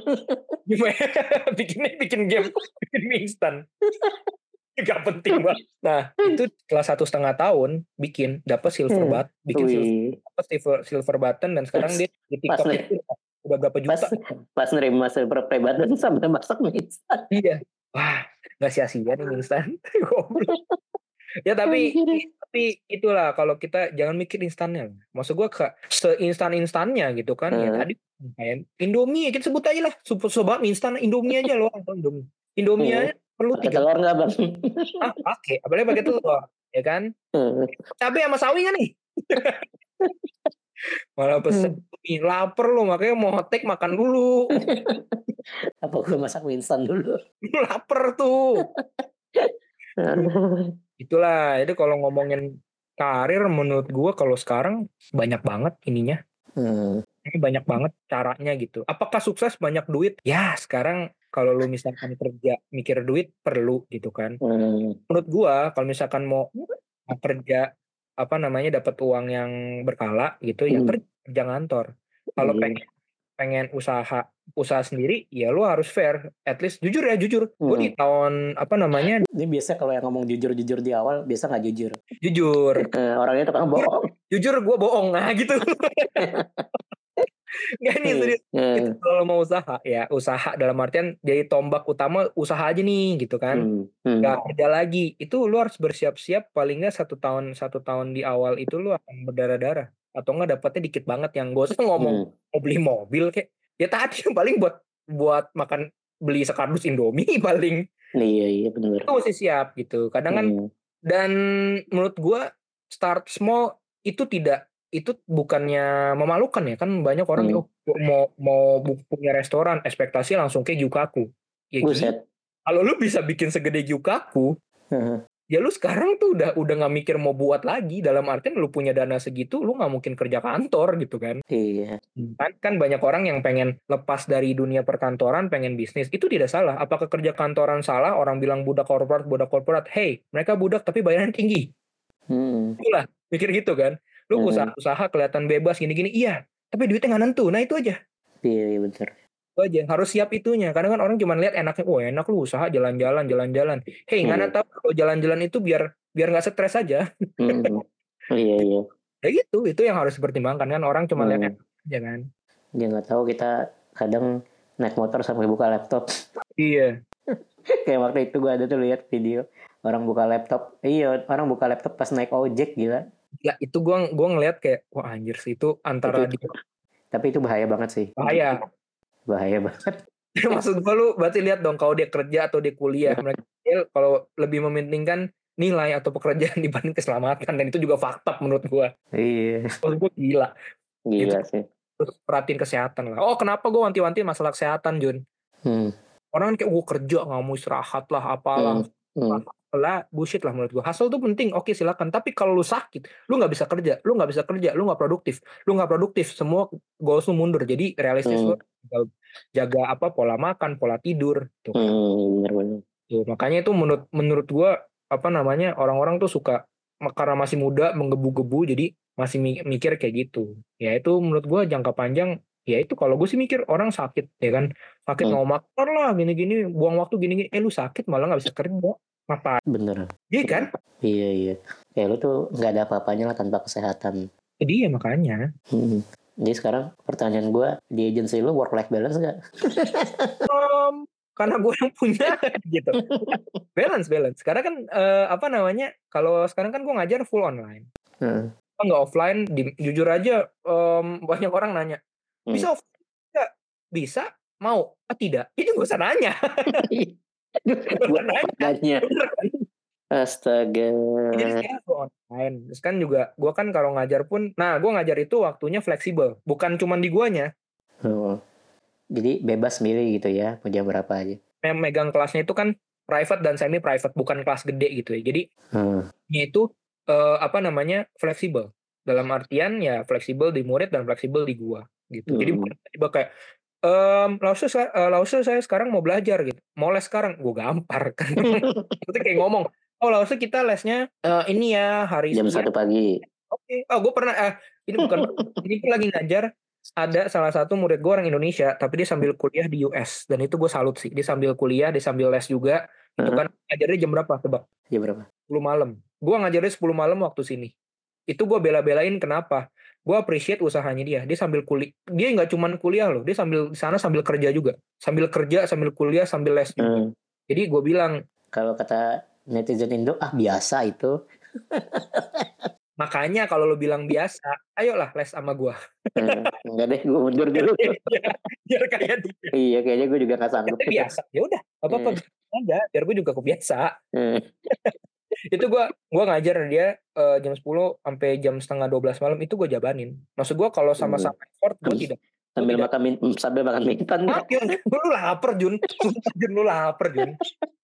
bikin game, bikin mie instan. Gak penting banget. Nah, itu setelah 1,5 tahun bikin, dapat silver button, dan sekarang dia di TikTok itu udah berapa juta. Pas nerima silver play button sambil masak mie instan. Iya. Wah, gak sia-sia nih mie instan. Ya tapi itulah, kalau kita jangan mikir instannya. Maksud gue seinstan-instannya gitu kan. Ya tadi kayak Indomie, kita sebut aja lah. Sobat mie instan Indomie aja loh. Indomie aja perlu 3 telur nggak bang? pakai, apalagi pakai telur, ya kan? Cabai sama sawi kan nih? Malah pesen lapar lo, makanya mau hotek makan dulu. Apa gue masak mie instan dulu? Lapar tuh. Itulah, itu kalau ngomongin karir menurut gue kalau sekarang banyak banget ininya. Ini banyak banget caranya gitu. Apakah sukses banyak duit? Ya sekarang kalau lu misalkan kerja mikir duit perlu gitu kan. Menurut gue kalau misalkan mau kerja apa namanya dapat uang yang berkala gitu ya kerja ngantor. Kalau pengen usaha sendiri ya lu harus fair, at least jujur. Gue di tahun apa namanya, ini biasa kalau yang ngomong jujur di awal biasa nggak jujur orangnya tukang bohong. Jujur gue bohong gitu. Nggak, ini serius. Itu kalau mau usaha dalam artian jadi tombak utama usaha aja nih gitu kan. Nggak kerja lagi, itu lu harus bersiap-siap paling nggak 1 tahun di awal itu lu akan berdarah-darah, atau nggak dapatnya dikit banget. Yang gue usah ngomong mau beli mobil kayak ya tadi paling buat makan, beli sekardus Indomie paling. Iya benar. Itu mesti siap gitu kadang kan. Dan menurut gue start small itu bukannya memalukan ya kan. Banyak orang mau punya restoran ekspektasi langsung kayak Jukaku ya gitu. Kalau lu bisa bikin segede Yukaku, ya lu sekarang tuh udah nggak mikir mau buat lagi, dalam artian lu punya dana segitu, lu nggak mungkin kerja kantor gitu kan. Iya. Kan banyak orang yang pengen lepas dari dunia perkantoran, pengen bisnis. Itu tidak salah. Apakah kerja kantoran salah? Orang bilang budak korporat. Hey, mereka budak tapi bayaran tinggi. Itulah, mikir gitu kan. Lu usaha kelihatan bebas gini-gini, iya. Tapi duitnya nggak nentu. Nah itu aja. Iya bener. Itu aja. Harus siap itunya. Kadang kan orang cuma lihat enaknya, oh enak lu usaha jalan-jalan. Hey, nggak tahu kalau jalan-jalan itu biar nggak stres aja. Iya. Ya gitu, itu yang harus dipertimbangkan kan. Orang cuma lihat enak aja kan. Dia nggak tahu kita kadang naik motor sampai buka laptop. Iya. Kayak waktu itu gue ada tuh lihat video orang buka laptop. Iya, orang buka laptop pas naik ojek, gila. Ya itu gua ngeliat kayak wah anjir sih itu antara tapi itu bahaya banget sih. Bahaya banget. Maksud gua lu berarti lihat dong kalau dia kerja atau dia kuliah, mereka kalau lebih mementingkan nilai atau pekerjaan dibanding keselamatan, dan itu juga fakta menurut gua. Iya. Maksud gua gila Gila itu, sih. terus perhatiin kesehatan lah. Oh kenapa gua wanti-wanti masalah kesehatan, Jun? Orang kayak gua kerja nggak mau istirahat lah apalah. Lah bullshit lah menurut gue. Hustle tuh penting, oke silakan. Tapi kalau lu sakit, lu nggak bisa kerja, lu nggak produktif, semua goals lu mundur. Jadi realistis lu jaga apa pola makan, pola tidur, tuh kan. Bener. Tuh, makanya itu menurut gue apa namanya orang-orang tuh suka karena masih muda menggebu-gebu, jadi masih mikir kayak gitu. Ya itu menurut gue jangka panjang. Ya itu kalau gue sih mikir orang sakit, ya kan sakit mau makan lah, gini-gini, buang waktu gini-gini. Lu sakit malah nggak bisa kerja. Apa? Bener. Iya kan? Iya. Kayak lu tuh nggak ada apa-apanya lah tanpa kesehatan. Jadi ya makanya. Jadi sekarang pertanyaan gue, di agency lu work life balance nggak? Karena gue yang punya gitu. Balance. Karena kan apa namanya? Kalau sekarang kan gue ngajar full online. Nggak offline. Jujur aja banyak orang nanya. Bisa offline? Nggak. Bisa? Mau? Tidak. Ini gue usah nanya. Gue nanya. Astaga. Jadi sekarang gue online. Terus kan juga gue kan kalau ngajar pun, nah gue ngajar itu waktunya fleksibel, bukan cuma di guanya. Jadi bebas milih gitu ya, mau jam berapa aja. Megang kelasnya itu kan private dan semi private, bukan kelas gede gitu ya. Jadi itu apa namanya fleksibel. Dalam artian ya fleksibel di murid dan fleksibel di gua gitu. Jadi tiba kayak Lause saya sekarang mau belajar gitu. Mau les sekarang, gue gampar kan. Itu kayak ngomong, oh Lause kita lesnya ini ya hari jam 1 pagi. Oke. Oh gue pernah ini bukan ini pun lagi ngajar. Ada salah satu murid gue orang Indonesia, tapi dia sambil kuliah di US, dan itu gue salut sih. Dia sambil kuliah, dia sambil les juga. Itu kan ngajarnya jam berapa? Tebak. Jam berapa? 10 malam. Gue ngajarnya 10 malam waktu sini. Itu gue bela-belain kenapa? Gue appreciate usahanya dia. Dia sambil kuliah. Dia nggak cuma kuliah loh. Dia sambil sana sambil kerja juga. Sambil kerja, sambil kuliah, sambil les juga. Jadi gue bilang. Kalau kata netizen Indo, biasa itu. Makanya kalau lo bilang biasa, ayolah les sama gue. Enggak deh, gue mundur dulu. Biar kayak dia. Iya, kayaknya gue juga nggak sanggup. Biasa, ya udah, apa-apa aja. Biar gue juga kebiasa. Itu gue ngajar dia jam 10 sampai jam setengah 12 malam itu gue jabanin. Maksud gue kalau sama-sama effort gue tidak. Sambil makan mie instan. Lu lapar Jun. Lu lapar Jun.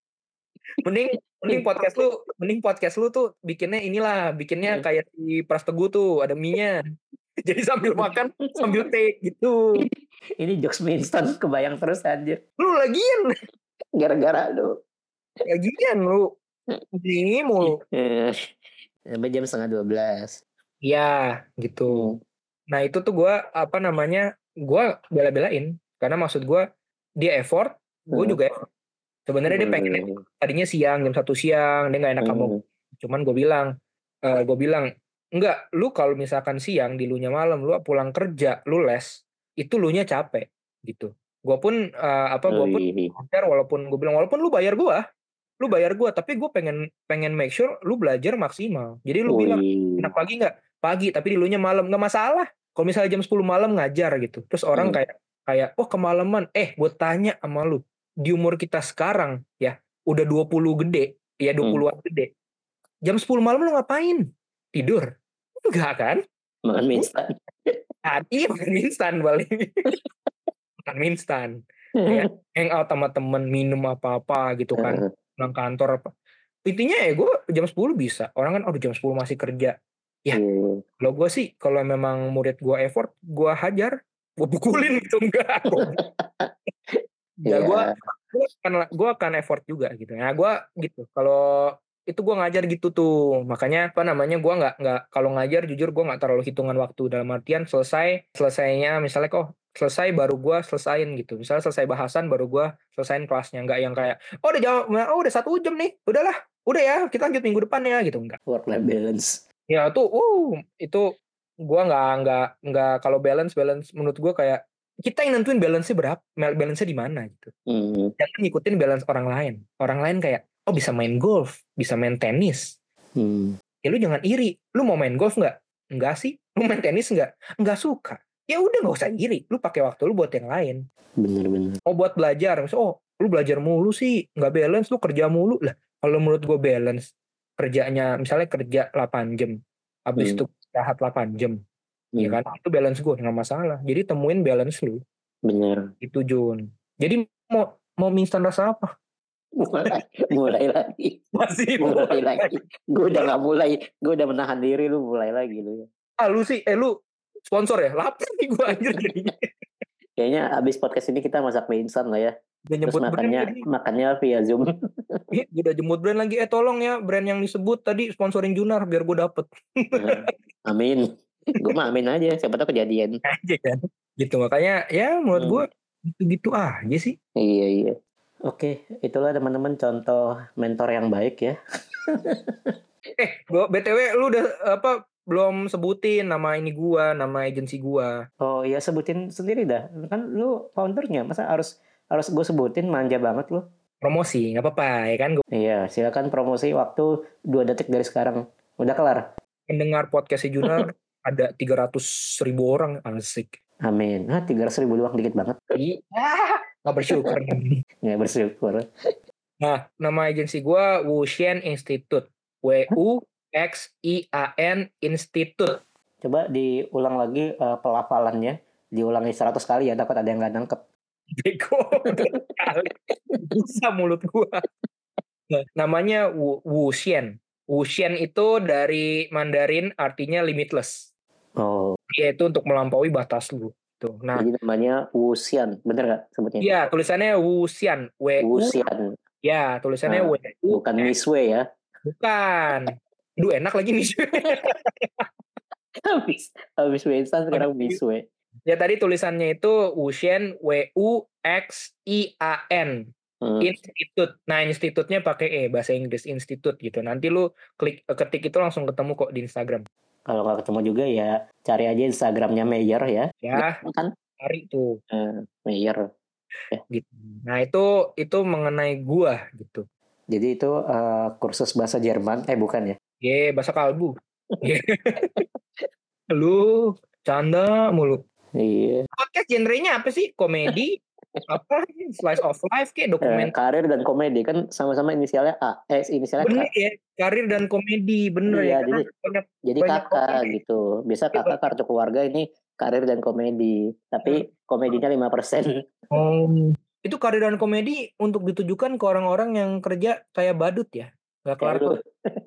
Mending podcast lu tuh bikinnya kayak di Pras Teguh tuh ada mie-nya. Jadi sambil makan sambil take gitu. Ini jokes mie instan kebayang terus aja. Lu lagian gara-gara lu. Lagian lu ini mulu. Sampai jam setengah 12. Ya gitu. Nah itu tuh gue apa namanya, gue bela-belain karena maksud gue dia effort, gue juga effort. Sebenarnya dia pengen tadinya siang, jam 1 siang, dia nggak enak kamu. Cuman gue bilang enggak, lu kalau misalkan siang di lunya malam, lu pulang kerja, lu les, itu lunya capek gitu. Gue pun walaupun gue bilang walaupun lu bayar gue, tapi gue pengen make sure lu belajar maksimal. Jadi lu bilang enak pagi nggak? Pagi, tapi di lunya malam, nggak masalah. Kalau misalnya jam 10 malam ngajar gitu, terus orang kayak oh kemalaman, gue tanya sama lu. Di umur kita sekarang ya udah 20 gede ya 20-an gede, jam 10 malam lu ngapain? Tidur? Enggak kan? Makan mie instan. Iya makan mie instan paling. Makan mie instan. kayak hang out sama temen, minum apa-apa gitu kan, pulang kantor apa. Intinya ya gue jam 10 bisa. Orang kan jam 10 masih kerja. Ya, kalau gue sih kalau memang murid gue effort, gue hajar, gue pukulin gitu enggak. Ya gue akan effort juga gitu. Nah gue gitu. Kalau itu gue ngajar gitu tuh. Makanya apa namanya gue nggak kalau ngajar jujur gue nggak terlalu hitungan waktu dalam artian selesainya misalnya kok selesai baru gue selesain gitu. Misalnya selesai bahasan baru gue selesain kelasnya, nggak yang kayak udah jawab, udah 1 jam nih, udahlah, udah ya kita lanjut minggu depan ya gitu, enggak. Work life balance. Ya tuh, itu gue nggak kalau balance menurut gue kayak kita yang nentuin balance-nya berapa, balance-nya di mana gitu. Jangan ngikutin balance orang lain. Orang lain kayak, bisa main golf, bisa main tenis. Ya lu jangan iri. Lu mau main golf nggak? Enggak sih. Lu main tenis nggak? Enggak suka. Ya udah nggak usah iri. Lu pakai waktu lu buat yang lain. Bener-bener. Buat belajar. Misalnya, lu belajar mulu sih, nggak balance, lu kerja mulu. Lah, kalau menurut gue balance, kerjanya, misalnya kerja 8 jam. Habis itu istirahat 8 jam. Ya kan? Itu balance gue, nggak masalah. Jadi temuin balance lu. Bener. Itu Jun. Jadi mau mie instan rasa apa? mulai lagi. Masih mulai lagi. Gue udah nggak mulai. Gue udah menahan diri, lu mulai lagi lu. Lu sih, lu sponsor ya? Lapar nih gue anjir jadinya. Kayaknya abis podcast ini kita masak mie instan lah ya. Terus makannya via Zoom. Gue udah jemput brand lagi. Tolong ya brand yang disebut tadi sponsorin Junar biar gue dapet. Amin. Gue mah amin aja. Siapa tahu kejadian. Aja kan. Gitu makanya ya menurut gue gitu-gitu aja sih. Iya. Oke, itulah teman-teman contoh mentor yang baik ya. BTW lu udah belum sebutin nama nama agensi gua. Oh iya, sebutin sendiri dah. Kan lu foundernya, masa harus gue sebutin, manja banget lu. Promosi, nggak apa-apa ya kan? Iya, silakan promosi waktu 2 detik dari sekarang. Udah kelar. Pendengar podcast Junar ada 300.000 orang, asik. Amin. 300.000 doang, dikit banget. Nggak bersyukur. Nggak bersyukur. Nah, nama agensi gue Wuxian Institute. WUXIAN Institute. Coba diulang lagi pelafalannya. Diulangi 100 kali ya, takut ada yang nggak nangkep. Bego. Bisa mulut gue. Nah, namanya Wuxian. Wuxian itu dari Mandarin artinya limitless. Yaitu untuk melampaui batas lu. Tuh. Nah, jadi namanya Wuxian, bener nggak sebutnya? Iya, tulisannya Wuxian. Wuxian. Ya, tulisannya bukan Miswe ya? Bukan. Duh, enak lagi Miswe. habis instan sekarang Miswe. Ya tadi tulisannya itu Wuxian, WUXIAN. Institute. Nah, institutnya pakai bahasa Inggris institute gitu. Nanti lu ketik itu langsung ketemu kok di Instagram. Kalau nggak ketemu juga ya cari aja Instagramnya Mayer ya. Ya, kan? Cari tuh. Mayer. Gitu. Nah, itu mengenai gua gitu. Jadi itu kursus bahasa Jerman, bukan ya? Bahasa kalbu. Lu canda mulu. Iya. Podcast genrenya apa sih? Komedi? Apa? Slice of life kayak dokumen. Karir dan komedi kan sama-sama inisialnya A. Inisialnya bener K. Ya, karir dan komedi bener iya, ya. Jadi kakak gitu. Biasa kakak kartu keluarga ini karir dan komedi. Tapi komedinya 5%. Itu karir dan komedi untuk ditujukan ke orang-orang yang kerja kayak badut ya. Gak kelar tuh.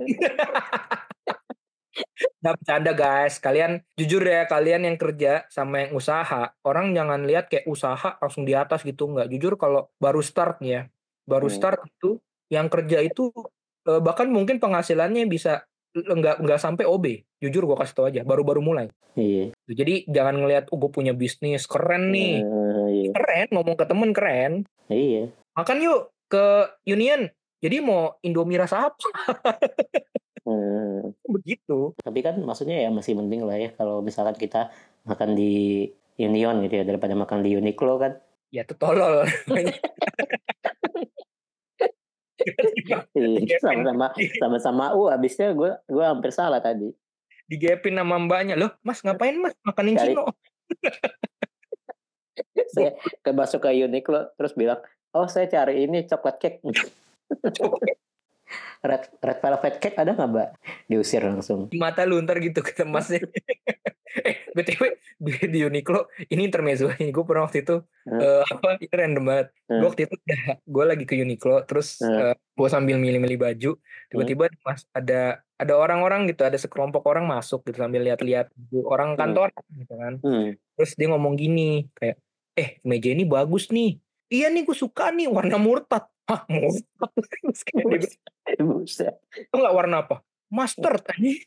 Nah, bercanda guys. Kalian jujur ya, kalian yang kerja sama yang usaha, orang jangan lihat kayak usaha langsung di atas gitu, nggak. Jujur kalau baru start nih ya, start itu yang kerja itu bahkan mungkin penghasilannya bisa nggak sampai OB. Jujur gue kasih tau aja, baru-baru mulai. Iya. Jadi jangan ngelihat gue punya bisnis keren nih. Keren, ngomong ke temen keren. Iya. Makan yuk ke Union. Jadi mau Indomie rasa apa? Begitu. Tapi kan maksudnya ya masih mending lah ya kalau misalkan kita makan di Union gitu ya daripada makan di Uniqlo kan. Ya itu tolol. sama-sama abisnya gue hampir salah tadi. Digepin sama mbaknya, loh mas ngapain mas makanin Cino? Saya masuk ke Uniqlo terus bilang, saya cari ini coklat cake. Red velvet cake ada nggak mbak? Diusir langsung. Di mata lu ntar gitu kata masnya. BTW di Uniqlo ini intermezzo ini gue pernah waktu itu ini random banget. Gue waktu itu gue lagi ke Uniqlo terus gue sambil milih-milih baju tiba-tiba ada orang-orang gitu, ada sekelompok orang masuk gitu sambil lihat-lihat orang kantor gitu kan. Terus dia ngomong gini kayak meja ini bagus nih. Iya nih gue suka nih warna murtad. Hah, murtad? Terus kayak dia bilang, itu nggak warna apa? Mustard tadi.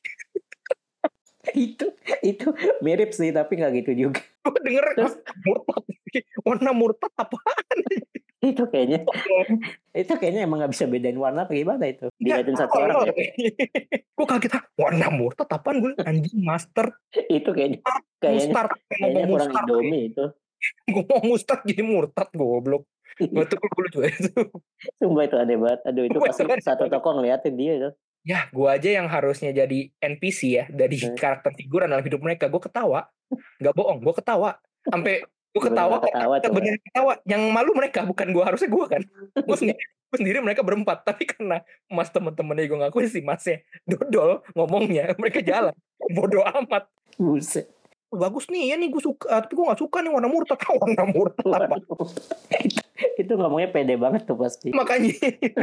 itu mirip sih tapi nggak gitu juga. Gue denger murtad, warna murtad apaan? itu kayaknya emang nggak bisa bedain warna apa gimana itu. Dilihatin satu orang ya. Gue kaget, warna murtad apaan? Gue anjing mustard. Itu kayaknya kurang Indomie itu. Gue mau mustard jadi murtad, goblok. Betul juga itu. Sumpah itu aneh banget. Aduh itu pasti satu toko ngeliatin dia itu. Ya, gue aja yang harusnya jadi NPC ya, dari karakter figuran dalam hidup mereka, gue ketawa. Nggak bohong, gue ketawa. Sampai gue ketawa, bener ketawa. Yang malu mereka, bukan gue, harusnya gue kan. Gue sendiri mereka berempat, tapi karena mas temen-temennya gue ngakuin sih masnya dodol ngomongnya, mereka jalan. Bodoh amat. Buset. Bagus nih, ya nih gue suka, tapi gue gak suka nih warna murtad. Warna murtad apa? itu ngomongnya pede banget tuh pasti. Makanya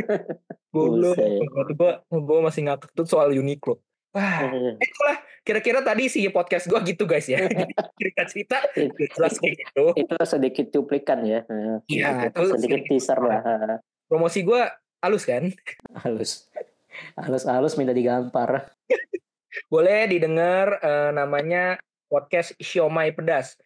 gue masih ngakak tuh soal Uniqlo. Wah, itulah kira-kira tadi sih podcast gue gitu guys ya. Cerita-cerita jelas kayak gitu. Itu sedikit cuplikan ya. Iya, sedikit teaser lah. Promosi gue halus kan? Halus minta digampar. Boleh didengar namanya podcast Siomay Pedas.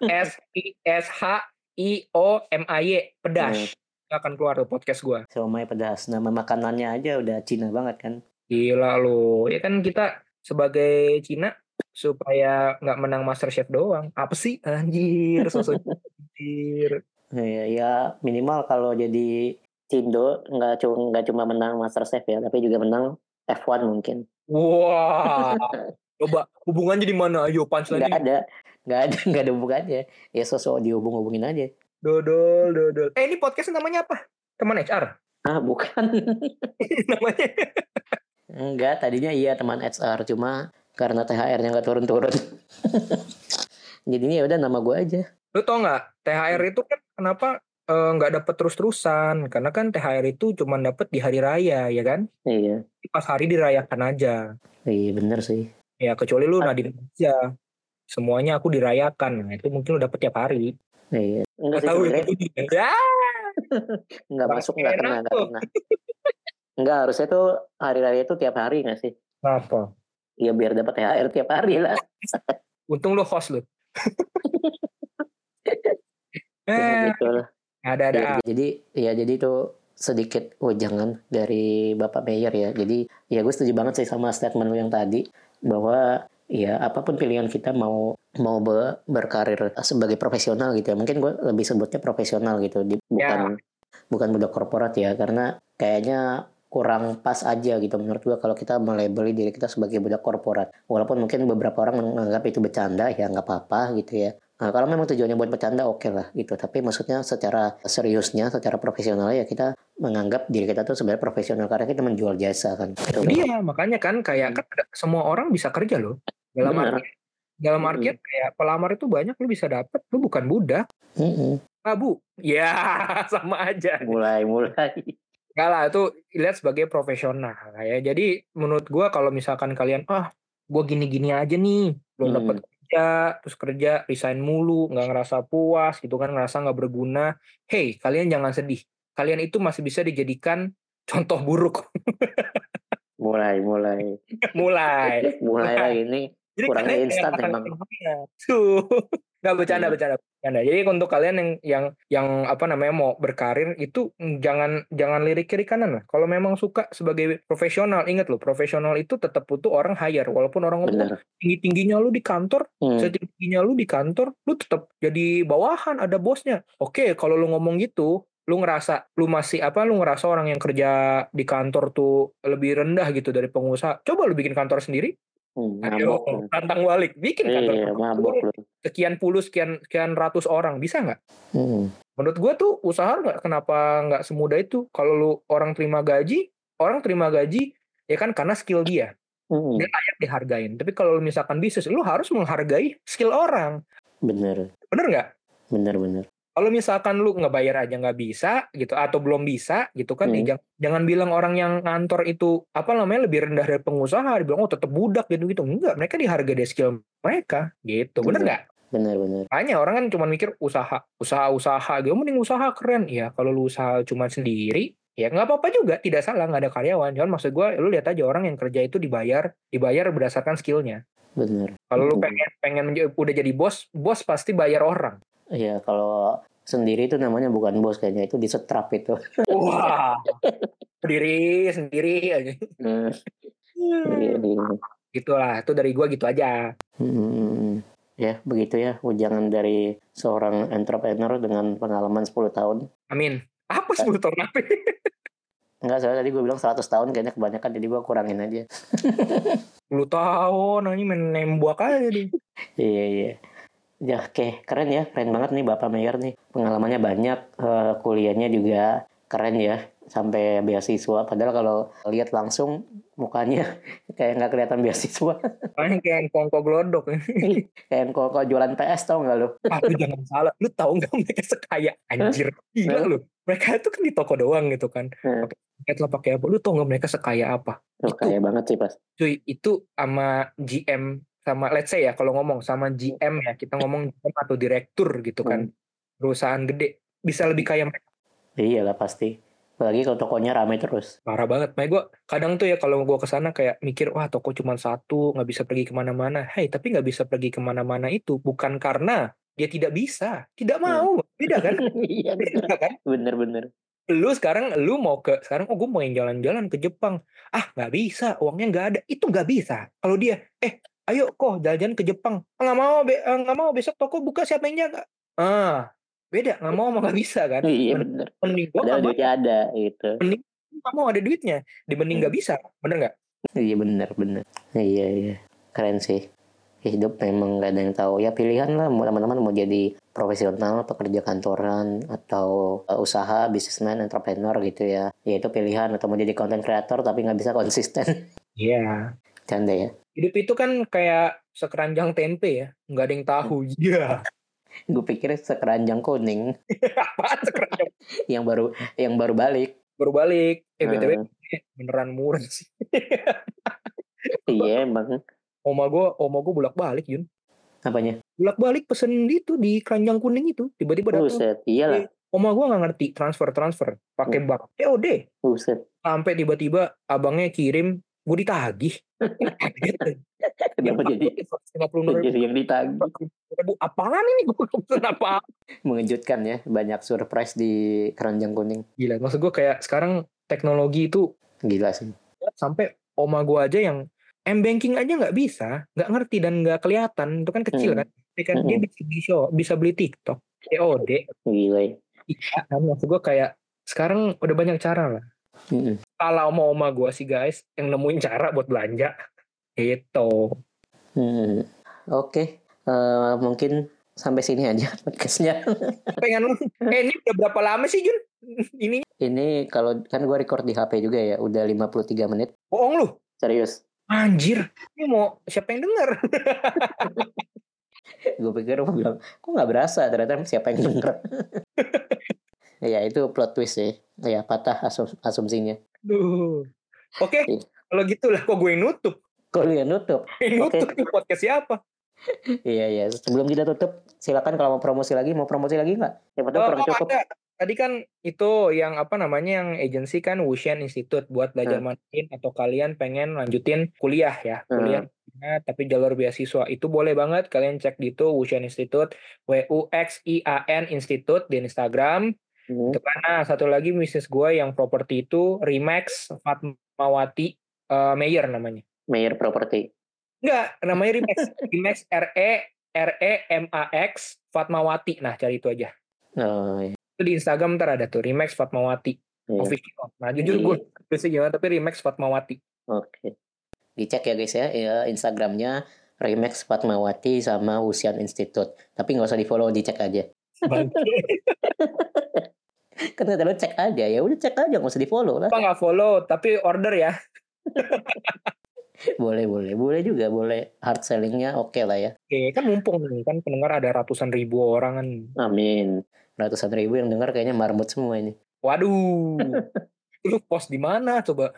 SISHIOMAY Pedas. Akan keluar tuh podcast gue. Siomay Pedas. Nama makanannya aja udah Cina banget kan. Gila lo. Ya kan kita sebagai Cina supaya nggak menang MasterChef doang. Apa sih anjir? Sosok anjir. Ya minimal kalau jadi Cindo nggak cuma menang MasterChef ya, tapi juga menang F1 mungkin. Wah. Coba hubungannya di mana? Ayo punchline. Nggak ada hubungannya. Ya sosok dihubungin aja. Dodol. Ini podcast namanya apa? Teman HR? Bukan. Namanya? Enggak, tadinya iya teman HR, cuma karena THR-nya nggak turun-turun. Jadinya ya udah nama gue aja. Lu tau nggak? THR itu kan kenapa nggak dapet terus-terusan? Karena kan THR itu cuma dapet di hari raya, ya kan? Iya. Pas hari dirayakan aja. Iya bener sih. Ya kecuali lu Nadine aja. Semuanya aku dirayakan. Nah itu mungkin lu dapet tiap hari. Iya. Enggak sih sebenarnya. Ya. Enggak masuk, enggak kena. Enggak, harusnya tuh hari raya itu tiap hari nggak sih? Apa? Ya biar dapat THR tiap hari lah. Untung lu host lu. Gitu lah. Ada. Jadi itu sedikit wejangan dari Bapak Mayor ya. Jadi ya gue setuju banget sih sama statement lu yang tadi bahwa ya apapun pilihan kita mau berkarir sebagai profesional gitu ya. Mungkin gue lebih sebutnya profesional gitu, bukan budak korporat ya, karena kayaknya kurang pas aja gitu menurut gue kalau kita melabeli diri kita sebagai budak korporat. Walaupun mungkin beberapa orang menganggap itu bercanda, ya nggak apa-apa gitu ya. Nah, kalau memang tujuannya buat bercanda oke lah gitu. Tapi maksudnya secara seriusnya, secara profesionalnya ya kita menganggap diri kita tuh sebenarnya profesional karena kita menjual jasa kan. Iya, makanya kan kayak kan semua orang bisa kerja loh. Dalam artian kayak pelamar itu banyak, lu bisa dapet, lu bukan budak. Bu, ya sama aja. Mulai. Enggak lah, itu lihat sebagai profesional ya. Jadi menurut gue kalau misalkan kalian gue gini-gini aja nih, belum dapat terus kerja resign mulu, nggak ngerasa puas gitu kan, ngerasa nggak berguna. Hey, kalian jangan sedih, kalian itu masih bisa dijadikan contoh buruk. mulai lah ini. Jadi kurangnya instan emang. Tuh, nggak bercanda. Jadi untuk kalian yang mau berkarir itu jangan lirik kiri kanan lah. Kalau memang suka sebagai profesional, ingat loh, profesional itu tetap butuh orang hire. Walaupun orang ngomong tingginya lu di kantor, setingginya lu di kantor, lu tetap jadi bawahan, ada bosnya. Oke, kalau lu ngomong gitu, lu ngerasa orang yang kerja di kantor tuh lebih rendah gitu dari pengusaha. Coba lu bikin kantor sendiri. Ayo, tantang balik, bikin kantor sekian puluh, sekian ratus orang, bisa nggak? Menurut gue tuh usaha kenapa nggak semudah itu. Kalau lu orang terima gaji ya kan karena skill dia. Dia layak dihargain. Tapi kalau misalkan bisnis, lu harus menghargai skill orang. Bener nggak? bener. Kalau misalkan lu ngebayar aja nggak bisa gitu atau belum bisa gitu kan, jangan bilang orang yang ngantor itu lebih rendah dari pengusaha, dibilang tetap budak gitu. Enggak, mereka dihargai dari skill mereka gitu. Bener nggak? Bener. Hanya orang kan cuma mikir usaha gitu, mending usaha keren. Ya kalau lu usaha cuma sendiri, ya nggak apa-apa juga, tidak salah, nggak ada karyawan. Cuman maksud gue, lu lihat aja orang yang kerja itu dibayar berdasarkan skillnya. Bener. Kalau lu pengen udah jadi bos pasti bayar orang. Iya, kalau sendiri itu namanya bukan bos, kayaknya itu disetrap itu. Wah, sendiri aja. Gitulah, itu dari gua gitu aja. Ya, begitu ya ujangan dari seorang entrepreneur dengan pengalaman 10 tahun. Amin. Apa 10 tahun apa? Enggak, soalnya tadi gue bilang 100 tahun kayaknya kebanyakan, jadi gue kurangin aja. 10 tahun, ini main nembak aja nih. Iya. Ya, oke, keren ya, keren banget nih Bapak Mayor nih. Pengalamannya banyak, kuliahnya juga keren ya, sampai beasiswa. Padahal kalau lihat langsung mukanya kayak nggak kelihatan beasiswa. Kayak kongko glodok. Kayak kok jualan PS, tau nggak lu? Lu jangan salah, lu tahu nggak mereka sekaya anjir? Gila lu. Mereka itu kan di toko doang gitu kan. Pakai apa? Lu tahu nggak mereka sekaya apa? Kaya banget sih pas. Cuy, itu sama GM, sama let's say ya, kalau ngomong sama GM ya, kita ngomong GM atau direktur gitu kan, perusahaan gede, bisa lebih kaya mereka. Iyalah pasti. Apalagi kalau tokonya ramai terus. Parah banget. Makanya gue kadang tuh ya kalau gue kesana kayak mikir, wah toko cuma satu, nggak bisa pergi kemana-mana. Tapi nggak bisa pergi kemana-mana itu bukan karena dia tidak bisa, tidak mau. Beda kan? Iya, Beda kan? bener. Lu mau sekarang gue mau yang jalan-jalan ke Jepang. Nggak bisa, uangnya nggak ada. Itu nggak bisa. Kalau dia, ayo kok jalan-jalan ke Jepang. Nggak mau besok toko buka, siapa yang jaga? Beda, nggak mau nggak bisa kan? Iya bener. Mending gue padahal duitnya ada gitu. Mending nggak mau ada duitnya, dibanding nggak bisa, bener nggak? Iya bener. Iya. Keren sih. Hidup memang gak ada yang tahu. Ya pilihan lah, teman-teman mau jadi profesional, pekerja kantoran, atau usaha, businessman, entrepreneur gitu ya. Ya itu pilihan. Atau mau jadi content creator tapi gak bisa konsisten. Iya. Canda ya. Hidup itu kan kayak sekeranjang tempe ya, nggak ada yang tahu. Iya. Gue pikir sekeranjang kuning. Apaan sekeranjang? yang baru balik. Baru balik. BTW beneran murah sih. Iya emang. Oma gue bolak-balik, Jun. Apanya? Bolak-balik pesen itu di keranjang kuning itu, tiba-tiba datang. Buset, iyalah. Oma gue nggak ngerti transfer pakai bank COD. Buset. Sampai tiba-tiba abangnya kirim, gue ditagih. Kenapa jadi yang ditagih? Apaan ini? Gue pesen apa? Mengejutkan ya, banyak surprise di keranjang kuning. Gila, maksud gue kayak sekarang teknologi itu gila sih. Sampai oma gue aja yang M-banking aja nggak bisa, nggak ngerti dan nggak kelihatan, itu kan kecil kan. Dia bisa beli TikTok, COD. Gila ya. Iya kan, maksud gue kayak sekarang udah banyak cara lah. Kalau mau oma gue sih guys, yang nemuin cara buat belanja, itu. Oke. Mungkin sampai sini aja podcastnya. Ini udah berapa lama sih Jun? Ini kalau kan gue record di HP juga ya, udah 53 menit. Bohong lu? Serius? Anjir, ini mau siapa yang denger? Gue pikir gue bilang, kok nggak berasa, ternyata siapa yang denger. Ya itu plot twist ya. Ya patah asumsinya. Oke. Kalau gitulah kok gue nutup. Kok lu yang nutup? Nutup podcast siapa? Iya. Sebelum kita tutup, silakan kalau mau promosi lagi nggak? Ya betul cukup. Tadi kan itu yang yang agensi kan Wuxian Institute buat belajar mandarin atau kalian pengen lanjutin kuliah ya. Tapi jalur beasiswa itu boleh banget kalian cek di itu Wuxian Institute, WUXIAN Institute di Instagram. Itu karena satu lagi bisnis gue yang properti itu Remax Fatmawati Mayor namanya. Mayor Property. Enggak, namanya Remax REMAX Fatmawati. Nah, cari itu aja. Iya. Itu di Instagram ntar ada tuh Remax Fatmawati official. Nah, jujur gue sih gimana, tapi Remax Fatmawati. Oke. Dicek ya guys ya, Instagramnya Remax Fatmawati sama Wuxian Institute. Tapi nggak usah di-follow, dicek aja. Kan kata lo cek aja, ya udah cek aja, nggak usah di-follow lah. Apa nggak follow, tapi order ya. boleh juga, boleh hard sellingnya oke lah ya. Oke, kan mumpung nih, kan pendengar ada ratusan ribu orang kan. Amin. Ratusan ribu yang dengar kayaknya marmut semua ini. Waduh, lu post di mana coba?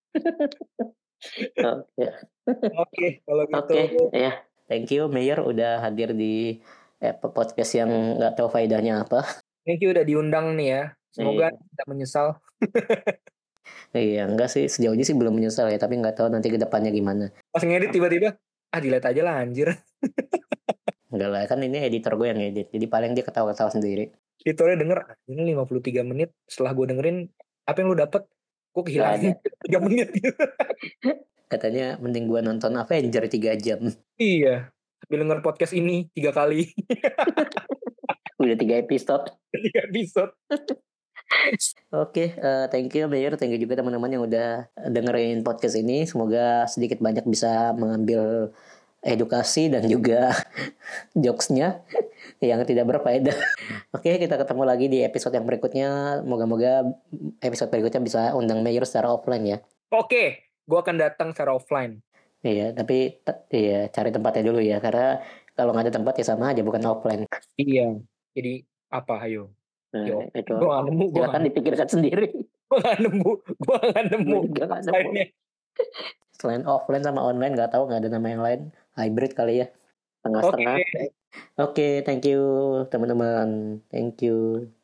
Oke. Oke, kalau gitu. Oke, ya. Thank you Mayor udah hadir di podcast yang nggak tahu faedahnya apa. Thank you udah diundang nih ya. Semoga Iya. tidak menyesal. Iya, enggak sih, sejauh ini sih belum menyesal ya, tapi nggak tahu nanti ke depannya gimana. Pas ngedit tiba-tiba, delete aja lah anjir. Enggak lah, kan ini editor gue yang edit, jadi paling dia ketawa-ketawa sendiri. Editornya denger, ini 53 menit. Setelah gue dengerin, apa yang lu dapet? Gue Nggak ada. kehilangan 3 menit gitu. Katanya mending gue nonton Avenger 3 jam. Iya, sambil denger podcast ini 3 kali. Udah 3 episode. 3 episode. Oke, thank you Mayor, thank you juga teman-teman yang udah dengerin podcast ini. Semoga sedikit banyak bisa mengambil edukasi dan juga jokesnya yang tidak berfaedah. Oke, kita ketemu lagi di episode yang berikutnya. Moga-moga episode berikutnya bisa undang Mayor secara offline ya. Oke, gue akan datang secara offline. Iya, tapi iya cari tempatnya dulu ya, karena kalau nggak ada tempat ya sama aja bukan offline. Iya, jadi apa ayo? Nah, Yo, itu gue gak nemu, silakan dipikirkan sendiri. gue gak nemu. Gue juga nggak nemu. Selain offline sama online nggak tahu, nggak ada nama yang lain. Hybrid kali ya, tengah-tengah. Oke, thank you teman-teman, thank you.